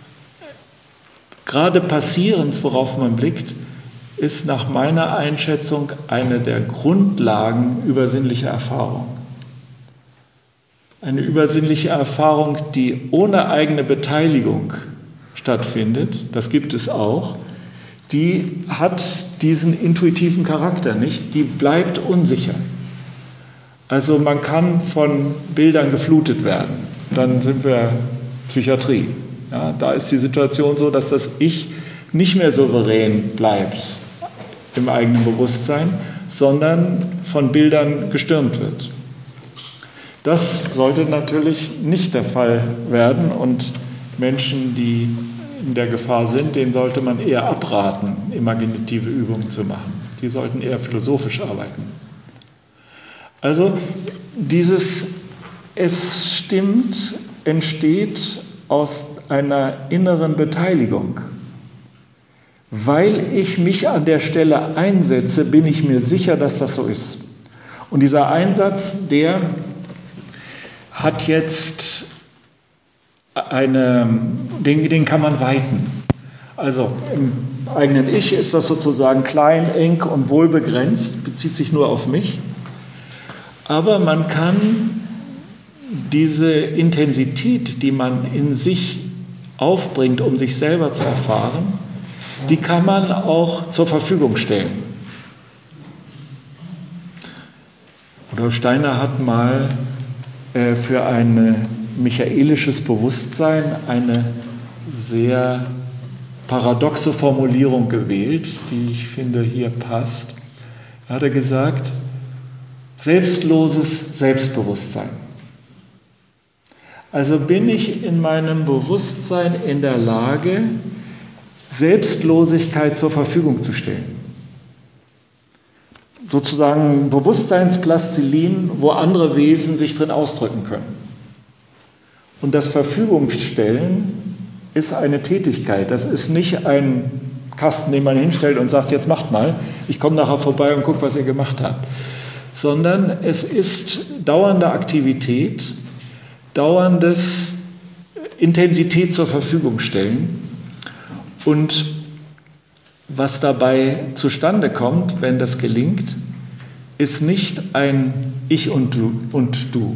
gerade Passierens, worauf man blickt, ist nach meiner Einschätzung eine der Grundlagen übersinnlicher Erfahrung. Eine übersinnliche Erfahrung, die ohne eigene Beteiligung stattfindet, das gibt es auch, die hat diesen intuitiven Charakter nicht, die bleibt unsicher. Also man kann von Bildern geflutet werden, dann sind wir Psychiatrie. Ja, da ist die Situation so, dass das Ich nicht mehr souverän bleibt im eigenen Bewusstsein, sondern von Bildern gestürmt wird. Das sollte natürlich nicht der Fall werden und Menschen, die in der Gefahr sind, denen sollte man eher abraten, imaginative Übungen zu machen. Die sollten eher philosophisch arbeiten. Also dieses Es stimmt entsteht aus einer inneren Beteiligung. Weil ich mich an der Stelle einsetze, bin ich mir sicher, dass das so ist. Und dieser Einsatz, der hat jetzt eine, den, den kann man weiten. Also im eigenen Ich ist das sozusagen klein, eng und wohlbegrenzt, bezieht sich nur auf mich. Aber man kann diese Intensität, die man in sich aufbringt, um sich selber zu erfahren, die kann man auch zur Verfügung stellen. Rudolf Steiner hat mal äh, für ein michaelisches Bewusstsein eine sehr paradoxe Formulierung gewählt, die ich finde hier passt. Da hat er gesagt, selbstloses Selbstbewusstsein. Also bin ich in meinem Bewusstsein in der Lage, Selbstlosigkeit zur Verfügung zu stellen. Sozusagen Bewusstseinsplastilin, wo andere Wesen sich drin ausdrücken können. Und das Verfügungstellen ist eine Tätigkeit. Das ist nicht ein Kasten, den man hinstellt und sagt, jetzt macht mal, ich komme nachher vorbei und gucke, was ihr gemacht habt. Sondern es ist dauernde Aktivität, dauerndes Intensität zur Verfügung stellen. Und was dabei zustande kommt, wenn das gelingt, ist nicht ein Ich und Du und Du.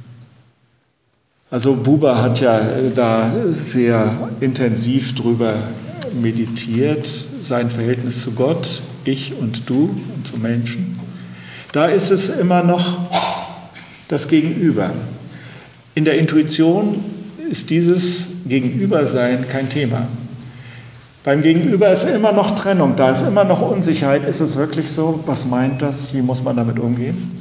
Also Buber hat ja da sehr intensiv drüber meditiert, sein Verhältnis zu Gott, Ich und Du und zu Menschen. Da ist es immer noch das Gegenüber. In der Intuition ist dieses Gegenübersein kein Thema. Beim Gegenüber ist immer noch Trennung, da ist immer noch Unsicherheit. Ist es wirklich so? Was meint das? Wie muss man damit umgehen?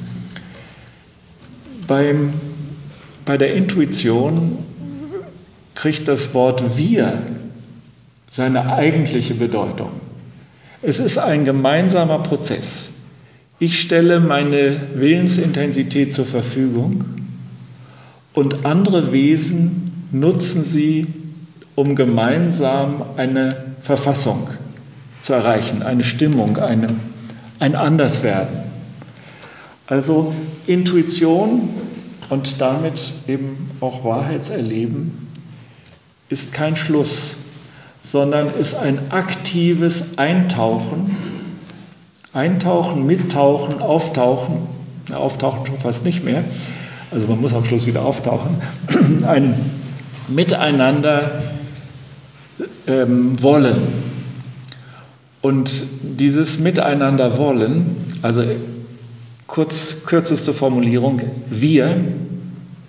Beim, bei der Intuition kriegt das Wort Wir seine eigentliche Bedeutung. Es ist ein gemeinsamer Prozess. Ich stelle meine Willensintensität zur Verfügung und andere Wesen nutzen sie, um gemeinsam eine Verfassung zu erreichen, eine Stimmung, eine, ein Anderswerden. Also Intuition und damit eben auch Wahrheitserleben ist kein Schluss, sondern ist ein aktives Eintauchen, Eintauchen, Mittauchen, Auftauchen, ja, Auftauchen schon fast nicht mehr, also man muss am Schluss wieder auftauchen, ein Miteinander ähm, wollen. Und dieses Miteinander wollen, also kurz, kürzeste Formulierung, wir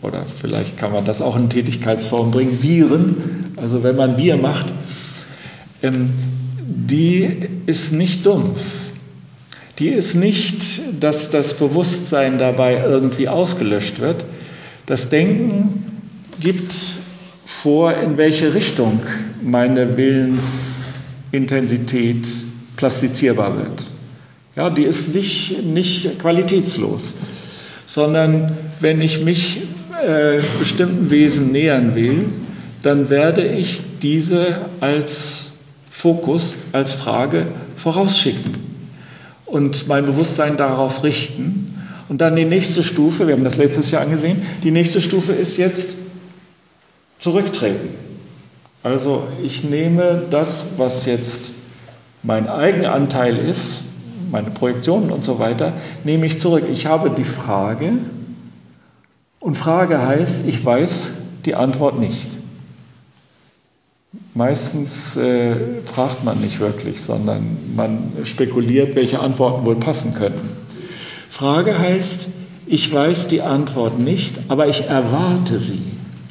oder vielleicht kann man das auch in Tätigkeitsform bringen, Viren, also wenn man Wir macht, ähm, die ist nicht dumpf. Die ist nicht, dass das Bewusstsein dabei irgendwie ausgelöscht wird. Das Denken gibt vor, in welche Richtung meine Willensintensität plastizierbar wird. Ja, die ist nicht, nicht qualitätslos, sondern wenn ich mich äh, bestimmten Wesen nähern will, dann werde ich diese als Fokus, als Frage vorausschicken und mein Bewusstsein darauf richten. Und dann die nächste Stufe, wir haben das letztes Jahr angesehen, die nächste Stufe ist jetzt zurücktreten. Also ich nehme das, was jetzt mein Eigenanteil ist, meine Projektionen und so weiter, nehme ich zurück. Ich habe die Frage und Frage heißt, ich weiß die Antwort nicht. Meistens äh, fragt man nicht wirklich, sondern man spekuliert, welche Antworten wohl passen könnten. Frage heißt, ich weiß die Antwort nicht, aber ich erwarte sie.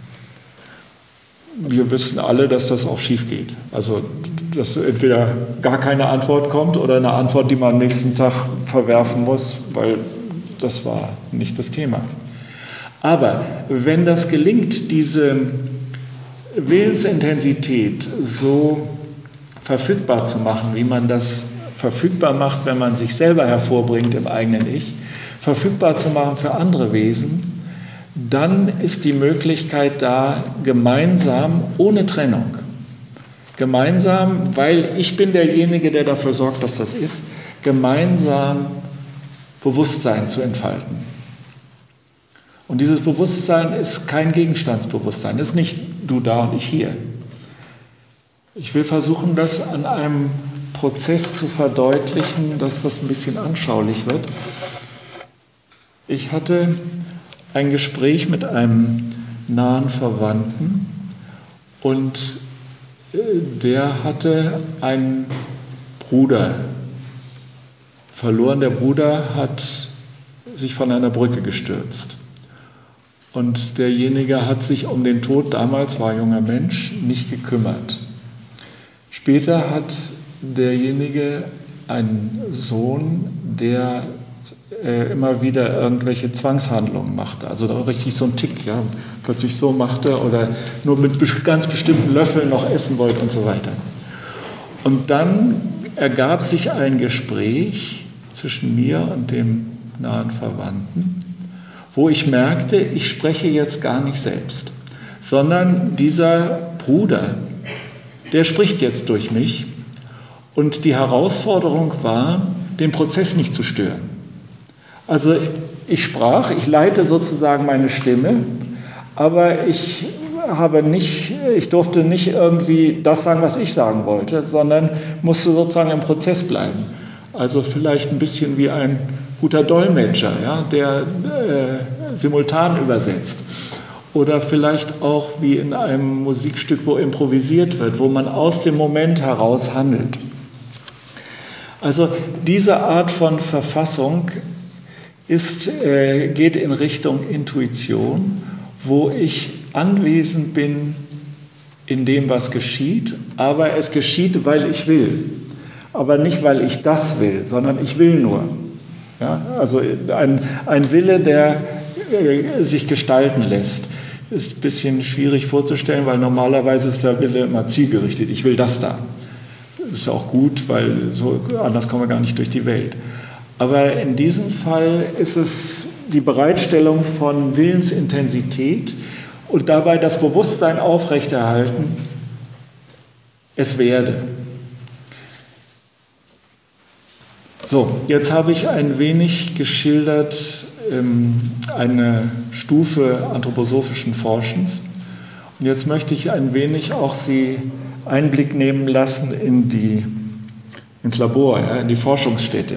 Wir wissen alle, dass das auch schief geht. Also, dass entweder gar keine Antwort kommt oder eine Antwort, die man am nächsten Tag verwerfen muss, weil das war nicht das Thema. Aber wenn das gelingt, diese Willensintensität so verfügbar zu machen, wie man das verfügbar macht, wenn man sich selber hervorbringt im eigenen Ich, verfügbar zu machen für andere Wesen, dann ist die Möglichkeit da, gemeinsam, ohne Trennung, gemeinsam, weil ich bin derjenige, der dafür sorgt, dass das ist, gemeinsam Bewusstsein zu entfalten. Und dieses Bewusstsein ist kein Gegenstandsbewusstsein, ist nicht du da und ich hier. Ich will versuchen, das an einem Prozess zu verdeutlichen, dass das ein bisschen anschaulich wird. Ich hatte ein Gespräch mit einem nahen Verwandten und der hatte einen Bruder verloren. Der Bruder hat sich von einer Brücke gestürzt. Und derjenige hat sich um den Tod, damals war ein junger Mensch, nicht gekümmert. Später hat derjenige einen Sohn, der äh, immer wieder irgendwelche Zwangshandlungen machte. Also da richtig so ein Tick, ja, plötzlich so machte oder nur mit ganz bestimmten Löffeln noch essen wollte und so weiter. Und dann ergab sich ein Gespräch zwischen mir und dem nahen Verwandten, wo ich merkte, ich spreche jetzt gar nicht selbst, sondern dieser Bruder, der spricht jetzt durch mich. Und die Herausforderung war, den Prozess nicht zu stören. Also ich sprach, ich leite sozusagen meine Stimme, aber ich habe nicht, ich durfte nicht irgendwie das sagen, was ich sagen wollte, sondern musste sozusagen im Prozess bleiben. Also vielleicht ein bisschen wie ein guter Dolmetscher, ja, der äh, simultan übersetzt. Oder vielleicht auch wie in einem Musikstück, wo improvisiert wird, wo man aus dem Moment heraus handelt. Also diese Art von Verfassung ist, äh, geht in Richtung Intuition, wo ich anwesend bin in dem, was geschieht, aber es geschieht, weil ich will. Aber nicht, weil ich das will, sondern ich will nur. Ja, also ein, ein Wille, der äh, sich gestalten lässt. Ist ein bisschen schwierig vorzustellen, weil normalerweise ist der Wille immer zielgerichtet. Ich will das da. Das ist auch gut, weil so anders kommen wir gar nicht durch die Welt. Aber in diesem Fall ist es die Bereitstellung von Willensintensität und dabei das Bewusstsein aufrechterhalten, es werde. So, jetzt habe ich ein wenig geschildert ähm, eine Stufe anthroposophischen Forschens. Und jetzt möchte ich ein wenig auch Sie Einblick nehmen lassen in die, ins Labor, ja, in die Forschungsstätte.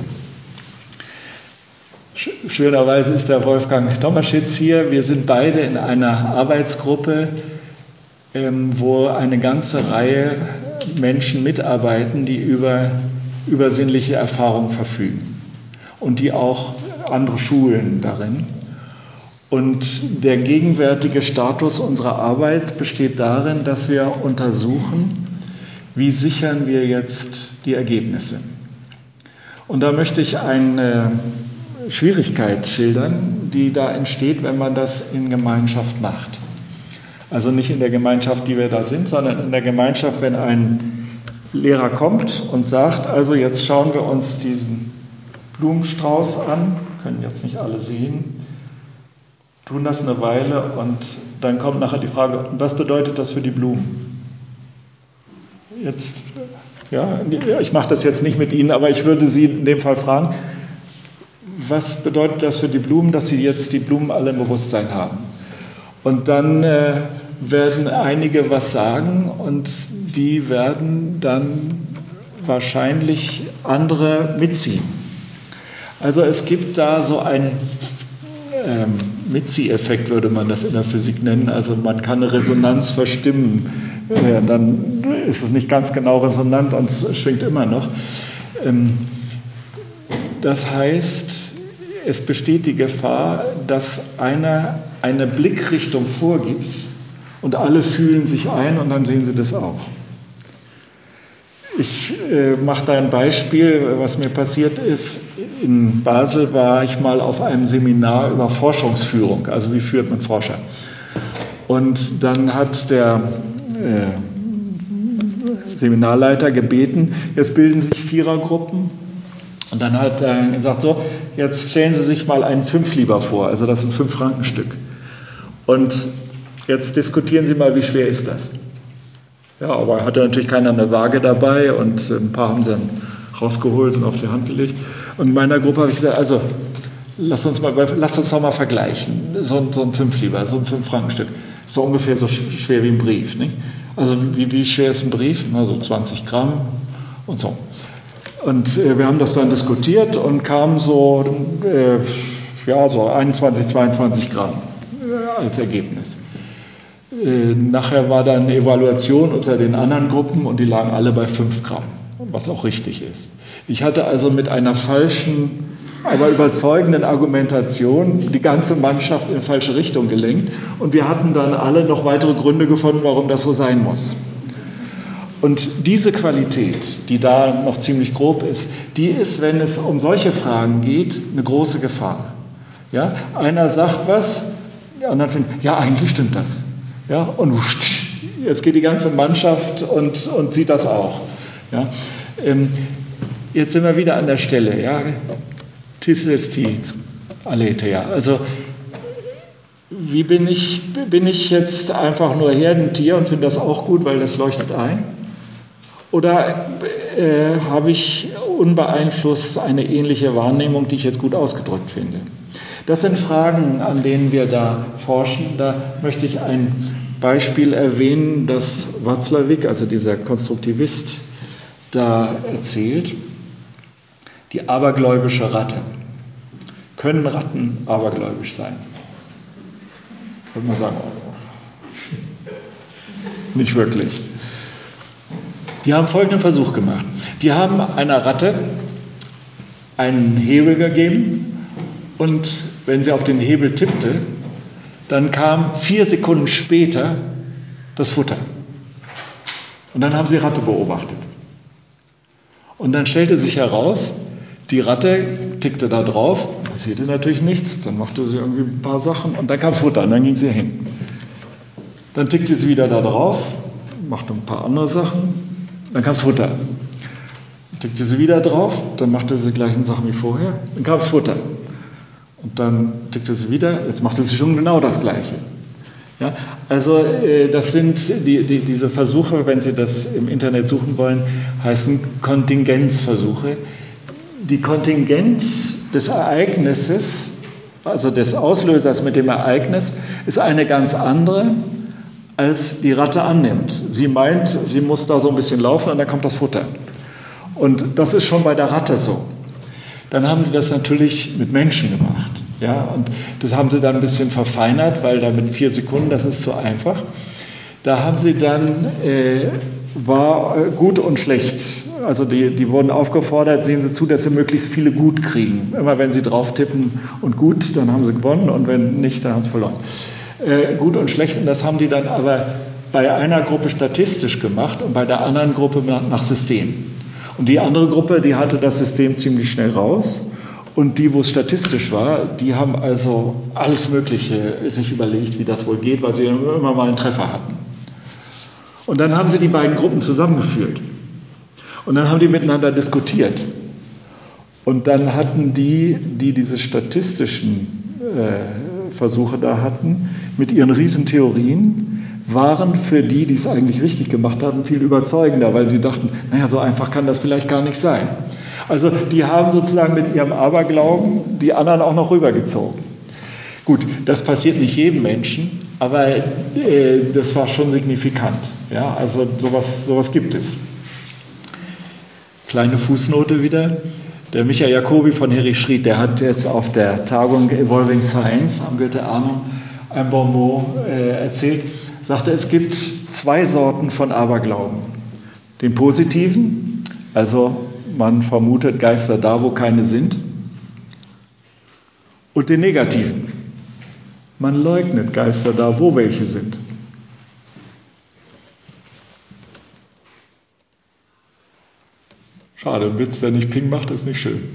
Schönerweise ist der Wolfgang Tomaschitz hier. Wir sind beide in einer Arbeitsgruppe, ähm, wo eine ganze Reihe Menschen mitarbeiten, die über übersinnliche Erfahrung verfügen und die auch andere schulen darin. Und der gegenwärtige Status unserer Arbeit besteht darin, dass wir untersuchen, wie sichern wir jetzt die Ergebnisse. Und da möchte ich eine Schwierigkeit schildern, die da entsteht, wenn man das in Gemeinschaft macht. Also nicht in der Gemeinschaft, die wir da sind, sondern in der Gemeinschaft, wenn ein Lehrer kommt und sagt, also jetzt schauen wir uns diesen Blumenstrauß an, können jetzt nicht alle sehen, tun das eine Weile und dann kommt nachher die Frage, was bedeutet das für die Blumen? Jetzt, ja, ich mache das jetzt nicht mit Ihnen, aber ich würde Sie in dem Fall fragen, was bedeutet das für die Blumen, dass Sie jetzt die Blumen alle im Bewusstsein haben? Und dann äh, werden einige was sagen und die werden dann wahrscheinlich andere mitziehen. Also es gibt da so einen ähm, Mitzieheffekt, würde man das in der Physik nennen. Also man kann eine Resonanz verstimmen. Äh, dann ist es nicht ganz genau resonant und es schwingt immer noch. Ähm, das heißt, es besteht die Gefahr, dass einer eine Blickrichtung vorgibt und alle fühlen sich ein und dann sehen sie das auch. Ich äh, mache da ein Beispiel, was mir passiert ist. In Basel war ich mal auf einem Seminar über Forschungsführung, also wie führt man Forscher. Und dann hat der äh, Seminarleiter gebeten, jetzt bilden sich Vierergruppen. Und dann hat er gesagt, so, jetzt stellen Sie sich mal einen Fünflieber vor, also das ist ein Fünf-Franken-Stück. Und jetzt diskutieren Sie mal, wie schwer ist das? Ja, aber hatte natürlich keiner eine Waage dabei und ein paar haben sie dann rausgeholt und auf die Hand gelegt. Und in meiner Gruppe habe ich gesagt, also lasst uns, mal, lasst uns doch mal vergleichen, so, so ein Fünflieber, so ein Fünf-Franken-Stück, so ungefähr so schwer wie ein Brief. Nicht? Also wie, wie schwer ist ein Brief? Na, so zwanzig Gramm und so. Und äh, wir haben das dann diskutiert und kamen so, äh, ja, so einundzwanzig, zweiundzwanzig Gramm äh, als Ergebnis. Äh, nachher war dann eine Evaluation unter den anderen Gruppen und die lagen alle bei fünf Gramm, was auch richtig ist. Ich hatte also mit einer falschen, aber überzeugenden Argumentation die ganze Mannschaft in die falsche Richtung gelenkt und wir hatten dann alle noch weitere Gründe gefunden, warum das so sein muss. Und diese Qualität, die da noch ziemlich grob ist, die ist, wenn es um solche Fragen geht, eine große Gefahr. Ja? Einer sagt was, die anderen finden, ja, eigentlich stimmt das. Ja? Und jetzt geht die ganze Mannschaft und, und sieht das auch. Ja? Ähm, jetzt sind wir wieder an der Stelle. Ja? Tislesti Aletheia. Also, wie bin ich, bin ich jetzt einfach nur Herdentier und finde das auch gut, weil das leuchtet ein? Oder äh, habe ich unbeeinflusst eine ähnliche Wahrnehmung, die ich jetzt gut ausgedrückt finde? Das sind Fragen, an denen wir da forschen. Da möchte ich ein Beispiel erwähnen, das Watzlawick, also dieser Konstruktivist, da erzählt. Die abergläubische Ratte. Können Ratten abergläubisch sein? Würde man sagen, nicht wirklich. Die haben folgenden Versuch gemacht. Die haben einer Ratte einen Hebel gegeben und wenn sie auf den Hebel tippte, dann kam vier Sekunden später das Futter. Und dann haben sie die Ratte beobachtet. Und dann stellte sich heraus, die Ratte tickte da drauf, passierte natürlich nichts, dann machte sie irgendwie ein paar Sachen und dann kam Futter und dann ging sie hin. Dann tickte sie wieder da drauf, machte ein paar andere Sachen. Dann kam das Futter. Dann tickte sie wieder drauf, dann machte sie die gleichen Sachen wie vorher, dann kam das Futter. Und dann tickte sie wieder, jetzt machte sie schon genau das Gleiche. Ja, also äh, das sind die, die, diese Versuche, wenn Sie das im Internet suchen wollen, heißen Kontingenzversuche. Die Kontingenz des Ereignisses, also des Auslösers mit dem Ereignis, ist eine ganz andere, als die Ratte annimmt. Sie meint, sie muss da so ein bisschen laufen und dann kommt das Futter. Und das ist schon bei der Ratte so. Dann haben sie das natürlich mit Menschen gemacht. Ja? Und das haben sie dann ein bisschen verfeinert, weil da mit vier Sekunden, das ist zu einfach. Da haben sie dann, äh, war gut und schlecht also die, die wurden aufgefordert, sehen Sie zu, dass Sie möglichst viele gut kriegen. Immer wenn Sie drauf tippen und gut, dann haben Sie gewonnen und wenn nicht, dann haben Sie verloren. Äh, gut und schlecht, und das haben die dann aber bei einer Gruppe statistisch gemacht und bei der anderen Gruppe nach System. Und die andere Gruppe, die hatte das System ziemlich schnell raus. Und die, wo es statistisch war, die haben also alles Mögliche sich überlegt, wie das wohl geht, weil sie immer mal einen Treffer hatten. Und dann haben sie die beiden Gruppen zusammengeführt. Und dann haben die miteinander diskutiert. Und dann hatten die, die diese statistischen äh, Versuche da hatten, mit ihren Riesentheorien, waren für die, die es eigentlich richtig gemacht haben, viel überzeugender, weil sie dachten, naja, so einfach kann das vielleicht gar nicht sein. Also die haben sozusagen mit ihrem Aberglauben die anderen auch noch rübergezogen. Gut, das passiert nicht jedem Menschen, aber äh, das war schon signifikant. Ja, also sowas, sowas gibt es. Kleine Fußnote wieder. Der Michael Jacobi von Heri-Schried, der hat jetzt auf der Tagung Evolving Science am Goethe-Arnhem ein Bonmot äh, erzählt, sagte, es gibt zwei Sorten von Aberglauben. Den positiven, also man vermutet Geister da, wo keine sind. Und den negativen. Man leugnet Geister da, wo welche sind. Schade, ein Witz, der nicht Ping macht, ist nicht schön.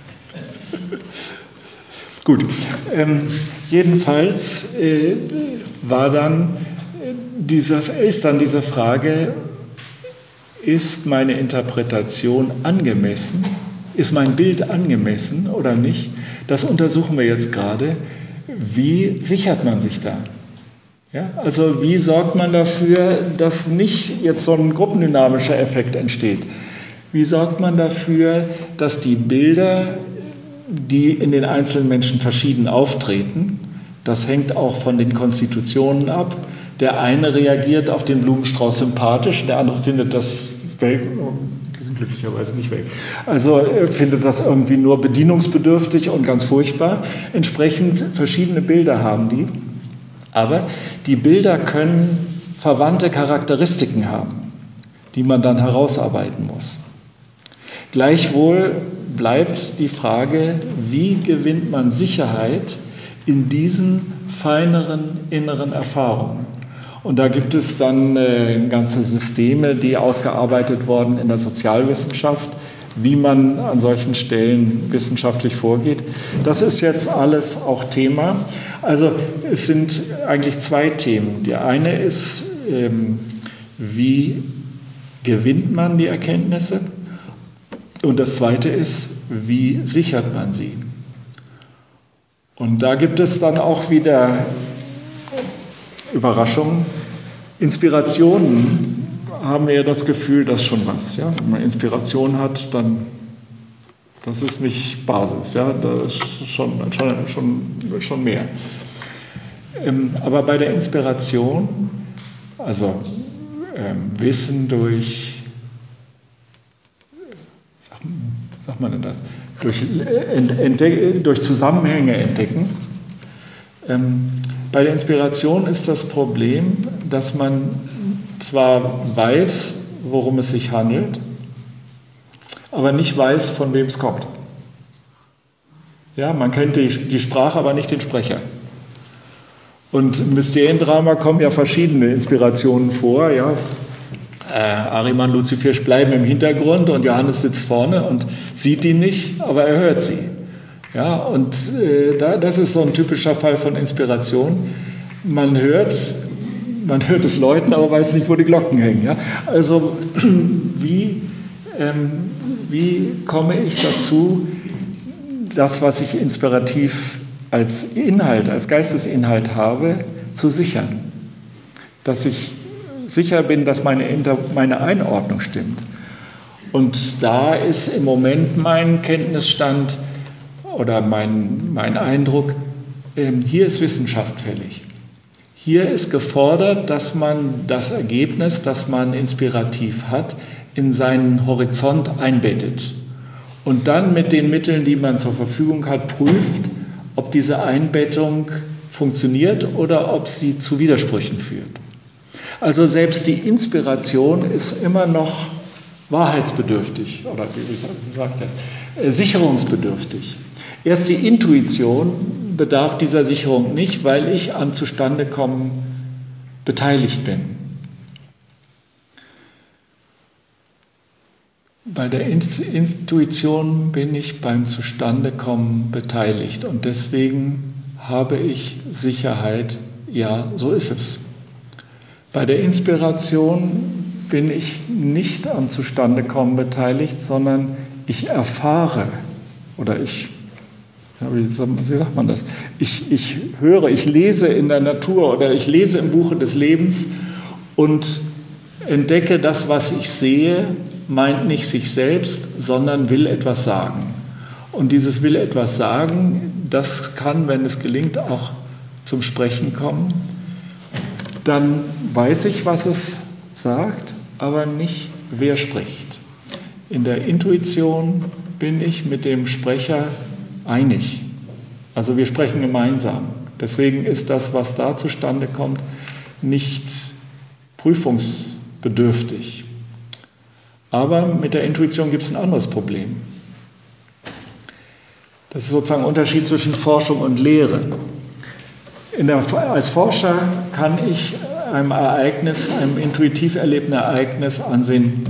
Gut, ähm, jedenfalls äh, war dann äh, diese, ist dann diese Frage, ist meine Interpretation angemessen? Ist mein Bild angemessen oder nicht? Das untersuchen wir jetzt gerade. Wie sichert man sich da? Ja, also wie sorgt man dafür, dass nicht jetzt so ein gruppendynamischer Effekt entsteht? Wie sorgt man dafür, dass die Bilder, die in den einzelnen Menschen verschieden auftreten, das hängt auch von den Konstitutionen ab. Der eine reagiert auf den Blumenstrauß sympathisch, der andere findet das weg, die sind glücklicherweise nicht weg, also findet das irgendwie nur bedienungsbedürftig und ganz furchtbar. Entsprechend verschiedene Bilder haben die, aber die Bilder können verwandte Charakteristiken haben, die man dann herausarbeiten muss. Gleichwohl bleibt die Frage, wie gewinnt man Sicherheit in diesen feineren inneren Erfahrungen? Und da gibt es dann äh, ganze Systeme, die ausgearbeitet wurden in der Sozialwissenschaft, wie man an solchen Stellen wissenschaftlich vorgeht. Das ist jetzt alles auch Thema. Also es sind eigentlich zwei Themen. Die eine ist, ähm, wie gewinnt man die Erkenntnisse? Und das zweite ist, wie sichert man sie? Und da gibt es dann auch wieder Überraschungen. Inspirationen haben wir ja das Gefühl, das ist schon was. Ja? Wenn man Inspiration hat, dann das ist nicht Basis, ja? Das ist schon, schon, schon, schon mehr. Ähm, aber bei der Inspiration, also ähm, Wissen durch, sag, sagt man denn das, durch, entdeck, durch Zusammenhänge entdecken. Ähm, bei der Inspiration ist das Problem, dass man zwar weiß, worum es sich handelt, aber nicht weiß, von wem es kommt. Ja, man kennt die, die Sprache, aber nicht den Sprecher. Und im Mysteriendrama kommen ja verschiedene Inspirationen vor. Ja. Äh, Ahriman, Luzifer bleiben im Hintergrund und Johannes sitzt vorne und sieht die nicht, aber er hört sie. Ja, und äh, da, das ist so ein typischer Fall von Inspiration. Man hört, man hört es läuten, aber weiß nicht, wo die Glocken hängen. Ja? Also wie, ähm, wie komme ich dazu, das, was ich inspirativ als Inhalt, als Geistesinhalt habe, zu sichern? Dass ich sicher bin, dass meine, Inter- meine Einordnung stimmt. Und da ist im Moment mein Kenntnisstand oder mein, mein Eindruck, ähm, hier ist Wissenschaft fällig. Hier ist gefordert, dass man das Ergebnis, das man inspirativ hat, in seinen Horizont einbettet und dann mit den Mitteln, die man zur Verfügung hat, prüft, ob diese Einbettung funktioniert oder ob sie zu Widersprüchen führt. Also selbst die Inspiration ist immer noch wahrheitsbedürftig oder wie, wie sage sag ich das, äh, sicherungsbedürftig. Erst die Intuition bedarf dieser Sicherung nicht, weil ich am Zustandekommen beteiligt bin. Bei der Intuition bin ich beim Zustandekommen beteiligt und deswegen habe ich Sicherheit, ja, so ist es. Bei der Inspiration bin ich nicht am Zustandekommen beteiligt, sondern ich erfahre oder ich, ja, wie, wie sagt man das? Ich, ich höre, ich lese in der Natur oder ich lese im Buche des Lebens und entdecke, das, was ich sehe, meint nicht sich selbst, sondern will etwas sagen. Und dieses will etwas sagen, das kann, wenn es gelingt, auch zum Sprechen kommen. Dann weiß ich, was es sagt, aber nicht, wer spricht. In der Intuition bin ich mit dem Sprecher einig. Also wir sprechen gemeinsam. Deswegen ist das, was da zustande kommt, nicht prüfungsbedürftig. Aber mit der Intuition gibt es ein anderes Problem. Das ist sozusagen ein Unterschied zwischen Forschung und Lehre. In der, als Forscher kann ich einem Ereignis, einem intuitiv erlebten Ereignis ansehen,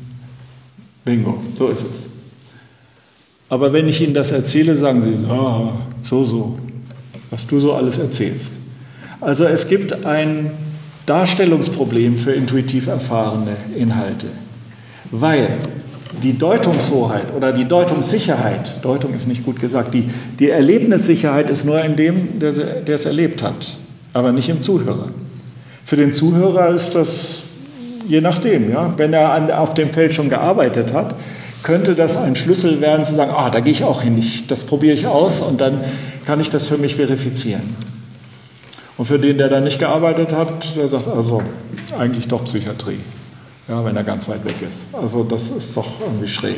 bingo, so ist es. Aber wenn ich Ihnen das erzähle, sagen Sie, ah, so, so, was du so alles erzählst. Also es gibt ein Darstellungsproblem für intuitiv erfahrene Inhalte, weil die Deutungshoheit oder die Deutungssicherheit, Deutung ist nicht gut gesagt, die, die Erlebnissicherheit ist nur in dem, der, der es erlebt hat, aber nicht im Zuhörer. Für den Zuhörer ist das je nachdem, ja, wenn er an, auf dem Feld schon gearbeitet hat, könnte das ein Schlüssel werden zu sagen, ah, da gehe ich auch hin, ich, das probiere ich aus und dann kann ich das für mich verifizieren. Und für den, der da nicht gearbeitet hat, der sagt, also eigentlich doch Psychiatrie. Ja, wenn er ganz weit weg ist. Also das ist doch irgendwie schräg.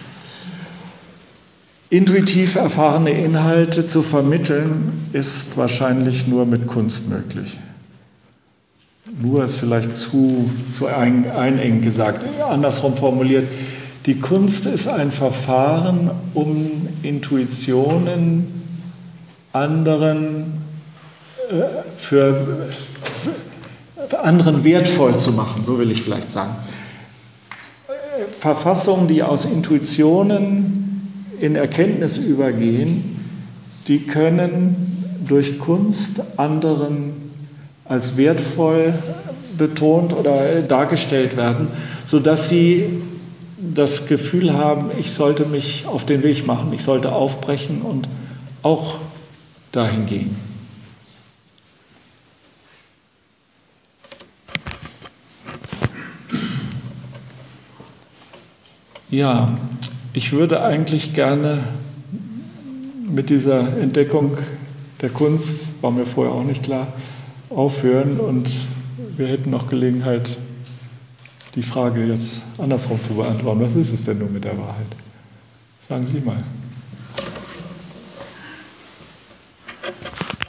Intuitiv erfahrene Inhalte zu vermitteln, ist wahrscheinlich nur mit Kunst möglich. Nur ist vielleicht zu, zu ein, einengend gesagt. Andersrum formuliert, die Kunst ist ein Verfahren, um Intuitionen anderen äh, für, für anderen wertvoll zu machen, so will ich vielleicht sagen. Verfassungen, die aus Intuitionen in Erkenntnis übergehen, die können durch Kunst anderen als wertvoll betont oder dargestellt werden, sodass sie das Gefühl haben, ich sollte mich auf den Weg machen, ich sollte aufbrechen und auch dahin gehen. Ja, ich würde eigentlich gerne mit dieser Entdeckung der Kunst, war mir vorher auch nicht klar, aufhören und wir hätten noch Gelegenheit, die Frage jetzt andersrum zu beantworten. Was ist es denn nun mit der Wahrheit? Sagen Sie mal.